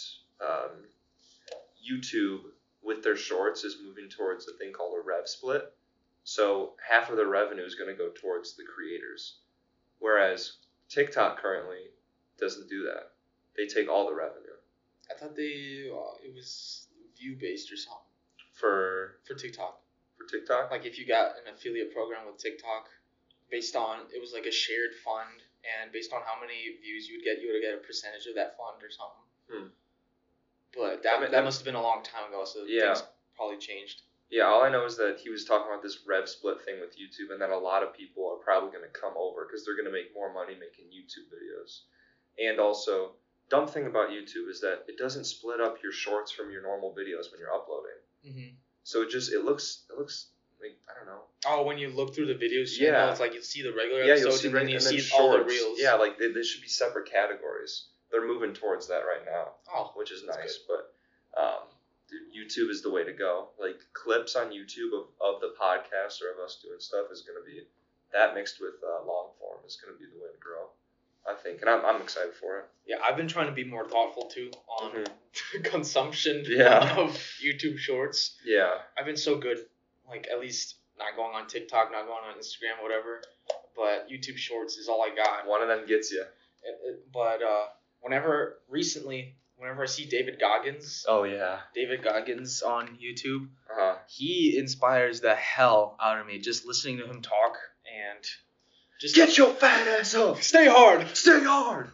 YouTube, with their shorts, is moving towards a thing called a rev split. So half of their revenue is going to go towards the creators. Whereas TikTok currently doesn't do that. They take all the revenue. I thought it was view based or something. For TikTok. For TikTok? If you got an affiliate program with TikTok, based on, it was a shared fund, and based on how many views you would get a percentage of that fund or something. But that must have been a long time ago, so things probably changed. Yeah, all I know is that he was talking about this rev split thing with YouTube, and that a lot of people are probably going to come over because they're going to make more money making YouTube videos. And also, dumb thing about YouTube is that it doesn't split up your shorts from your normal videos when you're uploading. Mm-hmm. So it looks like, I don't know. Oh, when you look through the videos, it's you see the regular episodes, and then you see all the reels. Yeah, they should be separate categories. They're moving towards that right now, which is nice. Good. But YouTube is the way to go. Clips on YouTube of the podcast or of us doing stuff is going to be, that mixed with long form is going to be the way to grow, I think. And I'm excited for it. Yeah, I've been trying to be more thoughtful too on consumption of YouTube shorts. Yeah. I've been so good, at least not going on TikTok, not going on Instagram, whatever. But YouTube shorts is all I got. One of them gets you. But whenever I see David Goggins. Oh, yeah. David Goggins on YouTube. Uh-huh. He inspires the hell out of me just listening to him talk and just... Get your fat ass up! Stay hard! Stay hard!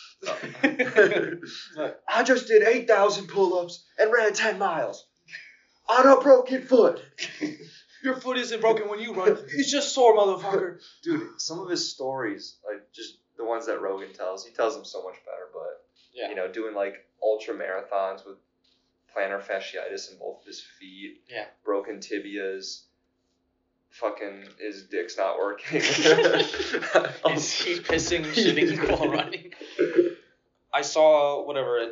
I just did 8,000 pull-ups and ran 10 miles on a broken foot. Your foot isn't broken when you run. It's just sore, motherfucker. Dude, some of his stories, just the ones that Rogan tells, he tells them so much better, but... Yeah. Doing ultra marathons with plantar fasciitis in both of his feet. Yeah. Broken tibias. Fucking his dick's not working. Is he pissing, shitting while running? I saw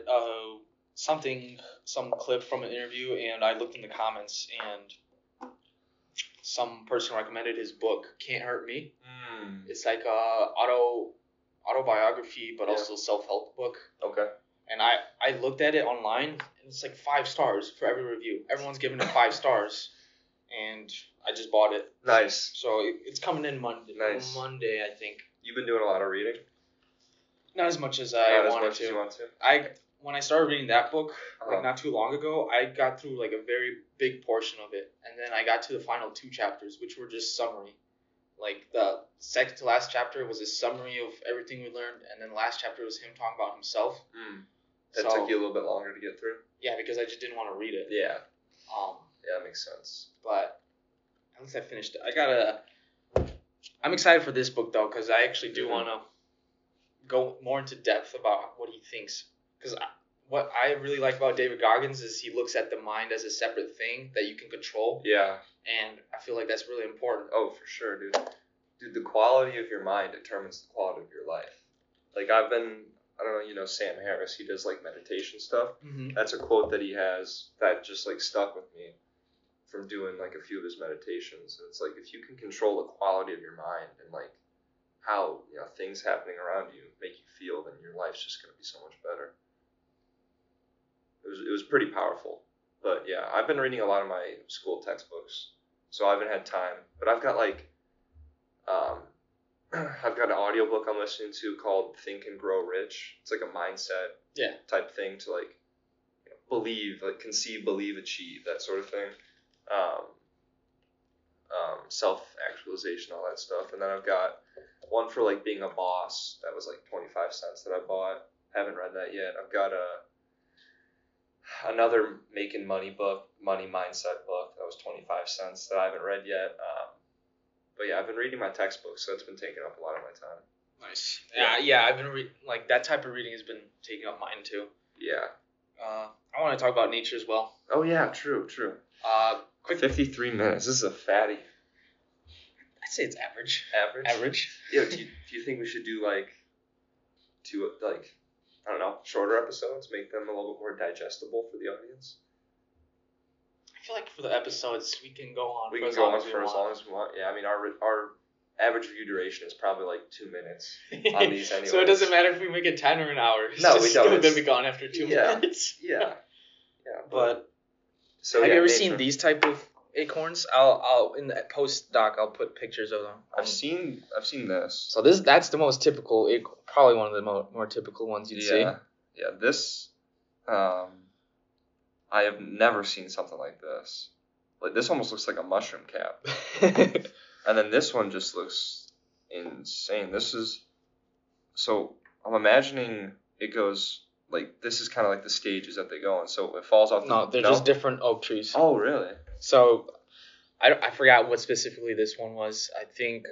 some clip from an interview, and I looked in the comments, and some person recommended his book, Can't Hurt Me. Mm. It's like a autobiography, but also self-help book. Okay. And I looked at it online, and it's 5 stars for every review. Everyone's giving it 5 stars, and I just bought it. Nice. So it's coming in Monday. Nice. Monday, I think. You've been doing a lot of reading? Not as much as I wanted to. As you want to? When I started reading that book, not too long ago, I got through a very big portion of it, and then I got to the final 2 chapters, which were just summary. The second to last chapter was a summary of everything we learned, and then the last chapter was him talking about himself. That took you a little bit longer to get through? Yeah, because I just didn't want to read it. Yeah. Yeah, that makes sense. But At least I finished it. I'm excited for this book though, because I actually do want to go more into depth about what he thinks. Because what I really like about David Goggins is he looks at the mind as a separate thing that you can control. Yeah. And I feel like that's really important. Oh, for sure, dude. Dude, the quality of your mind determines the quality of your life. Like I don't know, you know Sam Harris, he does like meditation stuff. Mm-hmm. That's a quote that he has that just like stuck with me from doing like a few of his meditations. And it's like if you can control the quality of your mind and like how, you know, things happening around you make you feel, then your life's just going to be so much better. It was pretty powerful. But yeah, I've been reading a lot of my school textbooks, so I haven't had time. But I've got like, I've got an audiobook I'm listening to called Think and Grow Rich. It's like a mindset type thing to like, you know, believe, like conceive, believe, achieve, that sort of thing. Self-actualization, all that stuff. And then I've got one for like being a boss that was like 25 cents that I bought. Haven't read that yet. I've got another making money book, money mindset book that was 25 cents that I haven't read yet. But yeah, I've been reading my textbooks, so it's been taking up a lot of my time. Nice. Yeah, I've been like that type of reading has been taking up mine too. Yeah. I want to talk about nature as well. Oh yeah, true. Quick 53 minutes. This is a fatty. I'd say it's average. Average? Yeah, do you think we should do like I don't know, shorter episodes, make them a little bit more digestible for the audience? I feel like for the episodes we can go on for as long as we want. Yeah, I mean our average view duration is probably like 2 minutes on these anyway. So it doesn't matter if we make it 10 or an hour. No, we don't. It's going to be gone after 2 minutes. Yeah. But have you ever seen these type of acorns? I'll in the post doc I'll put pictures of them. I've seen this. So that's the most typical acorn, probably one of the more typical ones you'd see. Yeah, this I have never seen something like this. Like this almost looks like a mushroom cap. And then this one just looks insane. So I'm imagining it goes like this is kind of like the stages that they go on. So it falls off. They're just different oak trees. Oh, really? So I forgot what specifically this one was. I think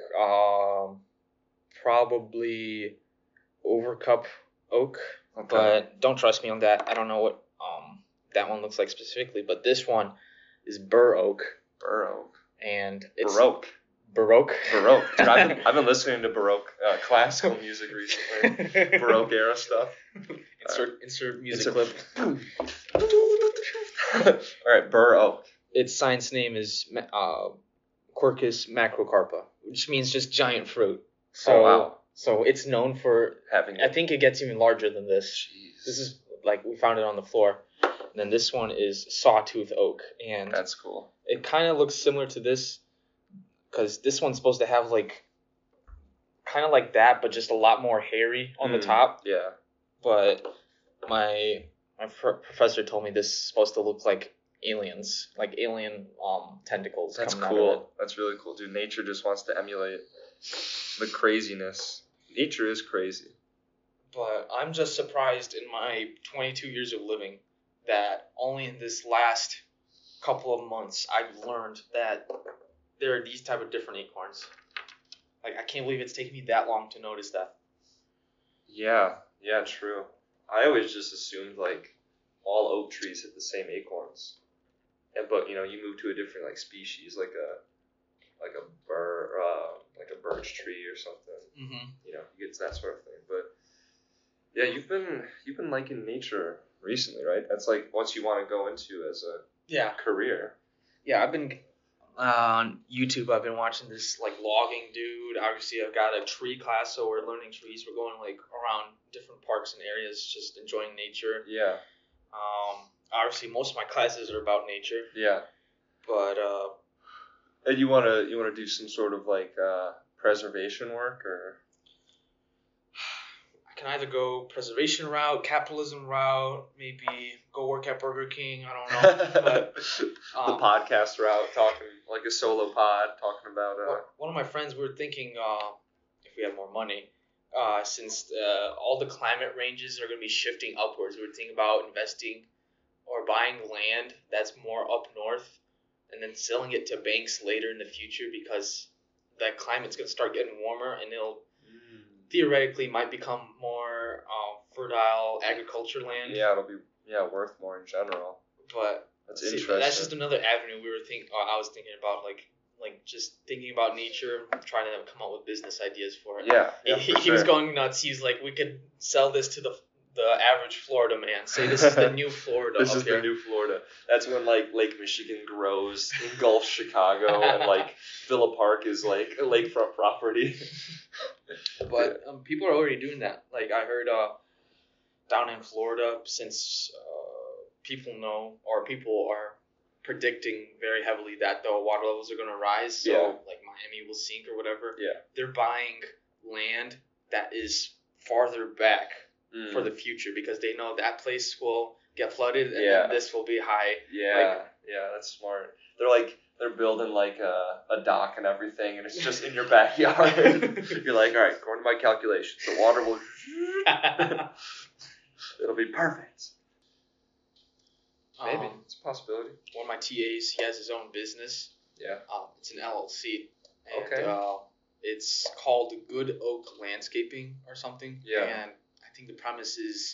probably Overcup oak, but don't trust me on that. I don't know what that one looks like specifically, but this one is bur oak. And it's Baroque. Dude, I've been listening to Baroque classical music recently. Baroque era stuff. Insert music clip. All right, bur oak. Its science name is Quercus macrocarpa, which means just giant fruit. So, wow. So it's known for having. I think it gets even larger than this. Jeez. This is like we found it on the floor. And then this one is sawtooth oak, and that's cool. It kind of looks similar to this, because this one's supposed to have like, kind of like that, but just a lot more hairy on the top. Yeah. But my professor told me this is supposed to look like aliens, like alien tentacles. That's coming cool. out of it. That's really cool, dude. Nature just wants to emulate the craziness. Nature is crazy. But I'm just surprised in my 22 years of living that only in this last couple of months I've learned that there are these type of different acorns. Like, I can't believe it's taken me that long to notice that. Yeah, true. I always just assumed like all oak trees had the same acorns, but you know, you move to a different like species, like a birch tree or something. Mm-hmm. You know, you get to that sort of thing. But yeah, you've been liking nature recently, right? That's like what you want to go into as a career. Yeah, I've been on YouTube. I've been watching this like logging dude. Obviously, I've got a tree class, so we're learning trees. We're going like around different parks and areas, just enjoying nature. Yeah. Obviously, most of my classes are about nature. Yeah. But and you wanna do some sort of like preservation work, or? I can either go preservation route, capitalism route, maybe go work at Burger King. I don't know. But, the podcast route, talking like a solo pod, talking about. One of my friends, we were thinking if we had more money, since all the climate ranges are going to be shifting upwards, we were thinking about investing or buying land that's more up north, and then selling it to banks later in the future because that climate's going to start getting warmer and it'll theoretically might become more fertile agriculture land. Yeah, it'll be worth more in general. But that's interesting. That's just another avenue I was thinking about, like just thinking about nature, trying to come up with business ideas for it. Yeah, he was going nuts. He's like, we could sell this to the average Florida man. Say this is the new Florida. This is the new Florida. That's when like Lake Michigan grows, engulfs Chicago, and like Villa Park is like a lakefront property. But people are already doing that. Like I heard down in Florida, since people are predicting very heavily that the water levels are going to rise, so like Miami will sink or whatever. Yeah. They're buying land that is farther back for the future because they know that place will get flooded and then this will be high. Yeah, that's smart. They're building like a dock and everything, and it's just in your backyard. You're like, all right, according to my calculations, the water will. It'll be perfect. Maybe it's a possibility. One of my TAs, he has his own business. Yeah. It's an LLC. And, okay. It's called Good Oak Landscaping or something. Yeah. And I think the premise is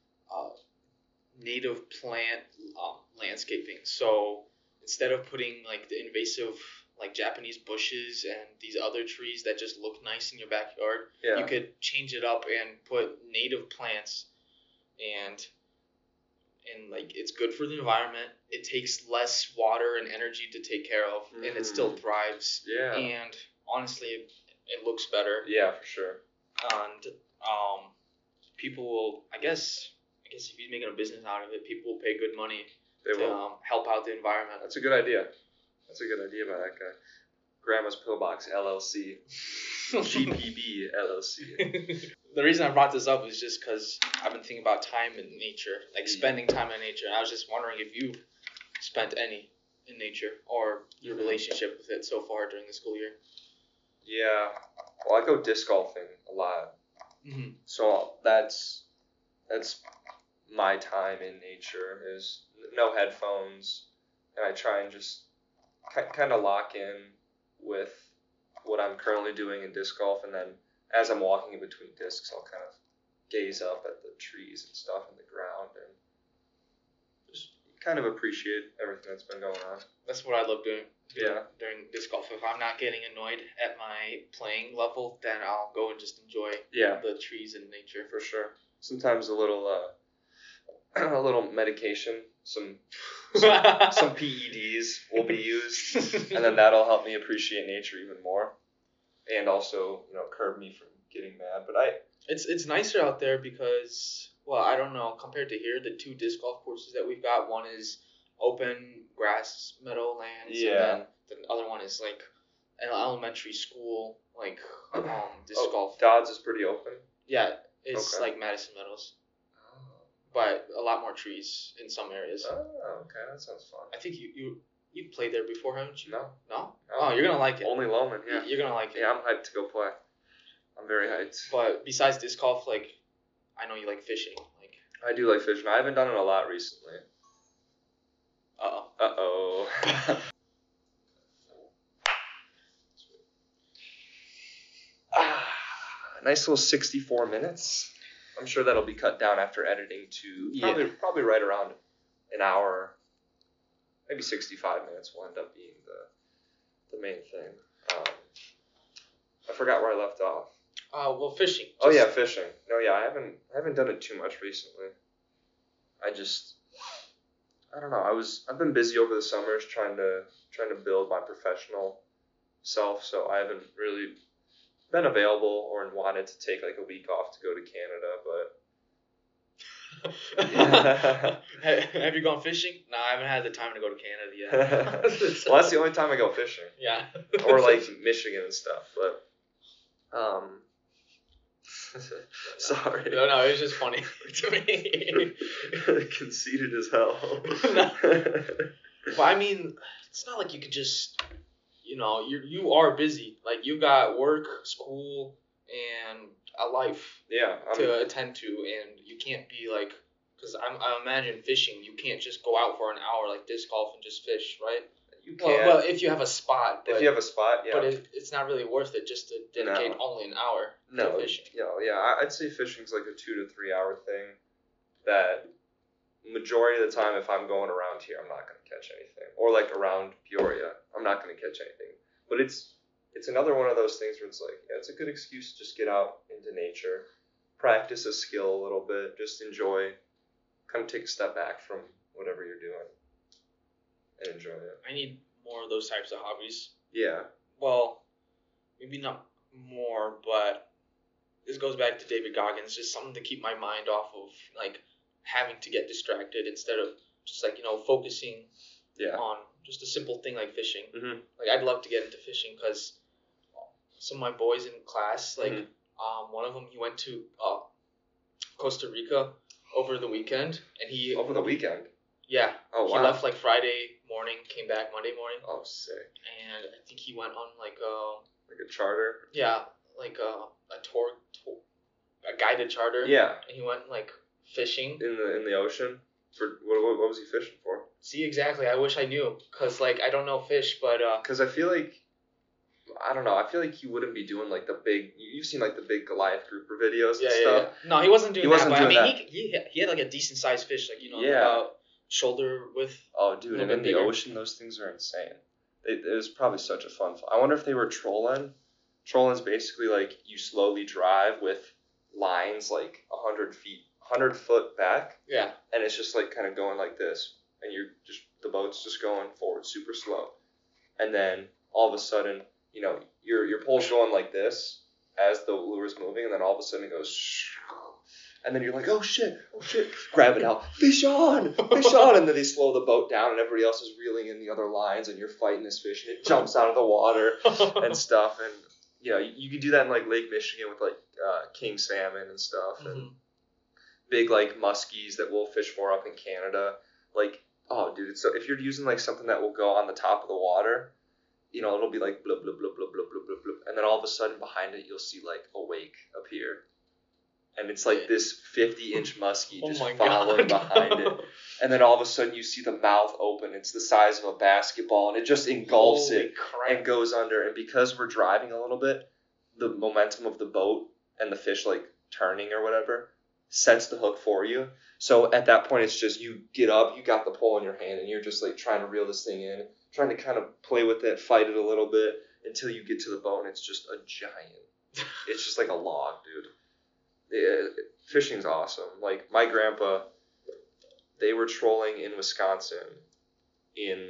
native plant landscaping. So instead of putting like the invasive like Japanese bushes and these other trees that just look nice in your backyard, you could change it up and put native plants and like it's good for the environment. It takes less water and energy to take care of, and it still thrives. Yeah. And honestly, it looks better. Yeah, for sure. And people will, I guess if he's making a business out of it, people will pay good money to help out the environment. That's a good idea. That's a good idea by that guy. Grandma's Pillbox LLC. GPB LLC. The reason I brought this up is just because I've been thinking about time in nature, like spending time in nature. And I was just wondering if you've spent any in nature or your relationship with it so far during the school year. Yeah. Well, I go disc golfing a lot. Mm-hmm. So that's my time in nature is no headphones, and I try and just kind of lock in with what I'm currently doing in disc golf, and then as I'm walking in between discs, I'll kind of gaze up at the trees and stuff in the ground and just kind of appreciate everything that's been going on. That's what I love doing. Yeah. During disc golf, if I'm not getting annoyed at my playing level, then I'll go and just enjoy the trees and nature. For sure. Sometimes a little medication, some PEDs will be used, and then that'll help me appreciate nature even more, and also curb me from getting mad. But it's nicer out there because, well, I don't know, compared to here, the two disc golf courses that we've got, one is open grass meadowlands, and then the other one is like an elementary school disc golf. Dodds is pretty open. Yeah, it's like Madison Meadows. But a lot more trees in some areas. Oh, okay, that sounds fun. I think you've played there before, haven't you? No. Oh, you're gonna like it. Only Loman, yeah. You're gonna like it. Yeah, I'm hyped to go play. I'm very hyped. But besides disc golf, like, I know you like fishing. Like, I do like fishing. I haven't done it a lot recently. Uh-oh. Nice little 64 minutes. I'm sure that'll be cut down after editing to probably right around an hour, maybe 65 minutes will end up being the main thing. I forgot where I left off. Well, fishing. Oh yeah, fishing. No, yeah, I haven't done it too much recently. I don't know. I've been busy over the summers trying to build my professional self, so I haven't really been available or wanted to take like a week off to go to Canada, but have you gone fishing? No, I haven't had the time to go to Canada yet. Well, that's the only time I go fishing. Yeah. Or like Michigan and stuff, but sorry. No, it was just funny to me. Conceited as hell. But I mean, it's not like you could just, you are busy. Like, you got work, school, and a life to attend to, and you can't be like, because I imagine fishing, you can't just go out for an hour like disc golf and just fish, right? You can. Well, if you have a spot. If you have a spot, yeah. But it's not really worth it just to dedicate only an hour to fishing. Yeah. I'd say fishing's like a 2 to 3 hour thing. That majority of the time, if I'm going around here, I'm not going to catch anything. Or like around Peoria, I'm not going to catch anything. But it's another one of those things where it's like, yeah, it's a good excuse to just get out into nature, practice a skill a little bit, just enjoy, kind of take a step back from whatever you're doing and enjoy it. I need more of those types of hobbies. Yeah. Well, maybe not more, but this goes back to David Goggins, just something to keep my mind off of, like, having to get distracted instead of just, like, focusing on just a simple thing like fishing. Mm-hmm. Like, I'd love to get into fishing because some of my boys in class, like, one of them, he went to Costa Rica over the weekend, and he... Over the weekend? Yeah. Oh, wow. He left, like, Friday morning, came back Monday morning. Oh, sick. And I think he went on, like a charter? Yeah, like a tour, a guided charter. Yeah. And he went, like, fishing. In the ocean? For what was he fishing for? See, exactly. I wish I knew, because, like, I don't know fish, but... Because I feel like... I don't know. I feel like he wouldn't be doing, like, the big... You've seen, like, the big Goliath grouper videos and stuff. Yeah. No, he wasn't doing that. But I mean, he had, like, a decent-sized fish, like, about shoulder width. Oh, dude, and in the ocean, those things are insane. It was probably such a fun... I wonder if they were trolling. Trolling's basically, like, you slowly drive with lines, like, 100 foot back. Yeah. And it's just, like, kind of going like this. And the boat's just going forward super slow. And then, all of a sudden... your pole's going like this as the lure's moving, and then all of a sudden it goes, and then you're like, oh shit, grab it out, fish on, and then they slow the boat down, and everybody else is reeling in the other lines, and you're fighting this fish, and it jumps out of the water and stuff, and you can do that in like Lake Michigan with like king salmon and stuff, and big like muskies that we'll fish for up in Canada, like, oh dude, so if you're using like something that will go on the top of the water. It'll be like blub, blub, blub, blub, blub, blub, blub, blub. And then all of a sudden behind it, you'll see like a wake appear. And it's like this 50-inch muskie just following behind it. And then all of a sudden you see the mouth open. It's the size of a basketball. And it just engulfs it and goes under. And because we're driving a little bit, the momentum of the boat and the fish like turning or whatever sets the hook for you. So at that point, it's just you get up, you got the pole in your hand, and you're just like trying to reel this thing in. Trying to kind of play with it, fight it a little bit until you get to the boat and it's just a giant. It's just like a log, dude. Fishing's awesome. Like my grandpa, they were trolling in Wisconsin in,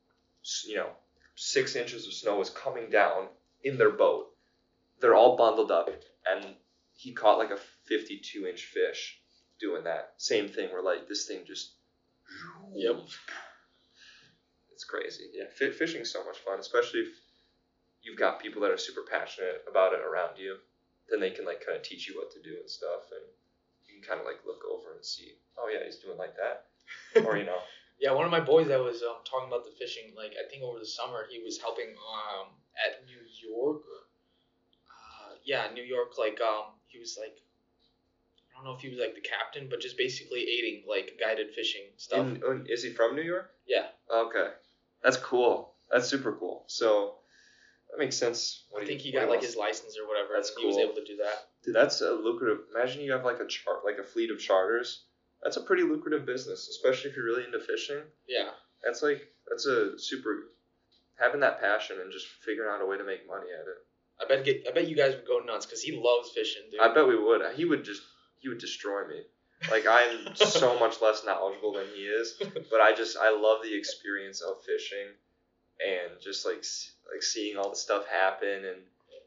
6 inches of snow was coming down in their boat. They're all bundled up and he caught like a 52-inch fish doing that. Same thing where like this thing just... Yep. It's crazy. Yeah, fishing's so much fun, especially if you've got people that are super passionate about it around you. Then they can like kind of teach you what to do and stuff, and you can kind of like look over and see, oh yeah, he's doing like that, or Yeah, one of my boys that was talking about the fishing, like I think over the summer he was helping at New York. New York, like he was like, I don't know if he was like the captain, but just basically aiding like guided fishing stuff. Is he from New York? Yeah. Okay. That's cool. That's super cool. So that makes sense. I think he got like his license or whatever. That's cool. He was able to do that. Dude, that's a lucrative. Imagine you have like a fleet of charters. That's a pretty lucrative business, especially if you're really into fishing. Yeah. That's a super having that passion and just figuring out a way to make money at it. I bet you guys would go nuts because he loves fishing, dude. I bet we would. He would destroy me. Like, I'm so much less knowledgeable than he is, but I love the experience of fishing and just, like seeing all the stuff happen and,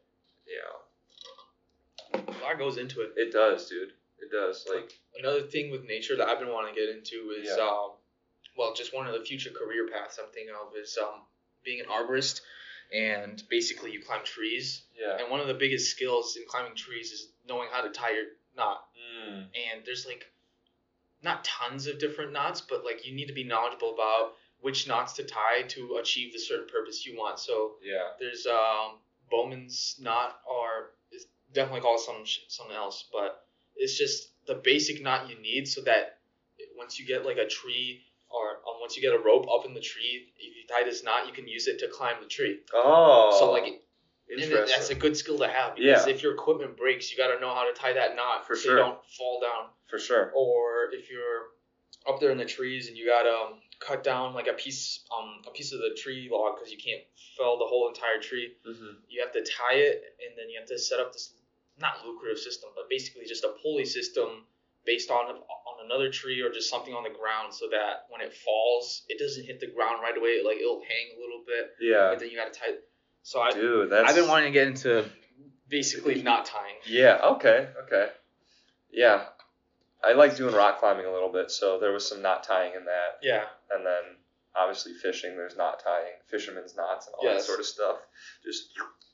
A lot goes into it. It does, dude. It does. Like, another thing with nature that I've been wanting to get into is, just one of the future career paths I'm thinking of is being an arborist, and basically you climb trees. Yeah. And one of the biggest skills in climbing trees is knowing how to tie your knot. And there's like not tons of different knots, but like you need to be knowledgeable about which knots to tie to achieve the certain purpose you want. So there's Bowman's knot, or it's definitely called something else, but it's just the basic knot you need so that once you get like a tree or once you get a rope up in the tree, if you tie this knot, you can use it to climb the tree. Oh. So like, interesting. And that's a good skill to have because if your equipment breaks, you got to know how to tie that knot so you don't fall down. For sure. Or if you're up there in the trees and you got to cut down like a piece of the tree log because you can't fell the whole entire tree. Mm-hmm. You have to tie it, and then you have to set up this not lucrative system, but basically just a pulley system based on another tree or just something on the ground, so that when it falls, it doesn't hit the ground right away. Like it'll hang a little bit. Yeah. And then you got to tie it. So I've been wanting to get into basically knot tying. Yeah. Okay. Yeah. I like doing rock climbing a little bit, so there was some knot tying in that. Yeah. And then obviously fishing, there's knot tying, fisherman's knots and all that sort of stuff. Just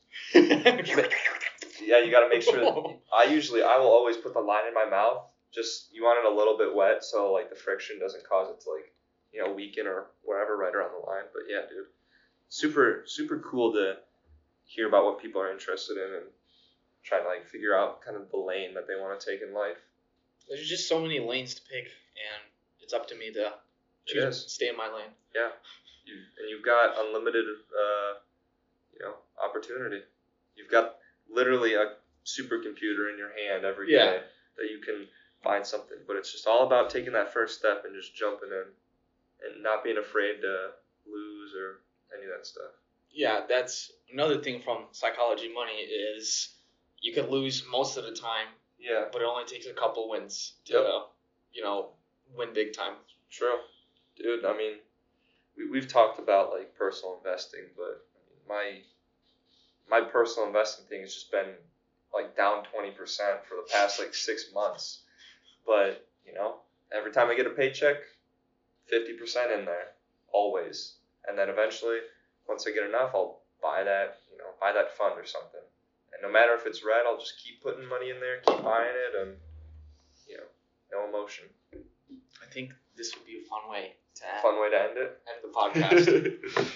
yeah, you got to make sure. I will always put the line in my mouth. Just you want it a little bit wet, so like the friction doesn't cause it to like weaken or whatever right around the line. But yeah, dude, super cool to hear about what people are interested in and try to like figure out kind of the lane that they want to take in life. There's just so many lanes to pick, and it's up to me to stay in my lane. Yeah, you've got unlimited, opportunity. You've got literally a supercomputer in your hand every day that you can find something. But it's just all about taking that first step and just jumping in, and not being afraid to lose or any of that stuff. Yeah, that's another thing from Psychology Money is you can lose most of the time. Yeah. But it only takes a couple wins to, win big time. True. Dude, I mean, we've talked about, like, personal investing, but my personal investing thing has just been, like, down 20% for the past, like, 6 months. But, every time I get a paycheck, 50% in there, always. And then eventually, once I get enough, I'll buy that fund or something. And no matter if it's red, I'll just keep putting money in there, keep buying it, and, no emotion. I think this would be a fun way to end it. End the podcast.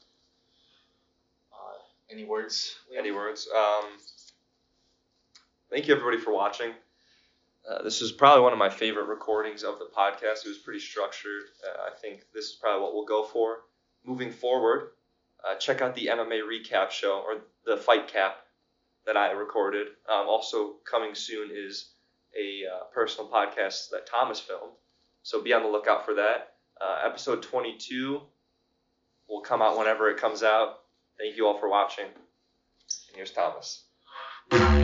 Any words, Liam? Any words? Thank you, everybody, for watching. This is probably one of my favorite recordings of the podcast. It was pretty structured. I think this is probably what we'll go for. Moving forward, check out the MMA recap show, or the fight cap that I recorded. Also coming soon is a personal podcast that Thomas filmed. So be on the lookout for that. Episode 22 will come out whenever it comes out. Thank you all for watching. And here's Thomas.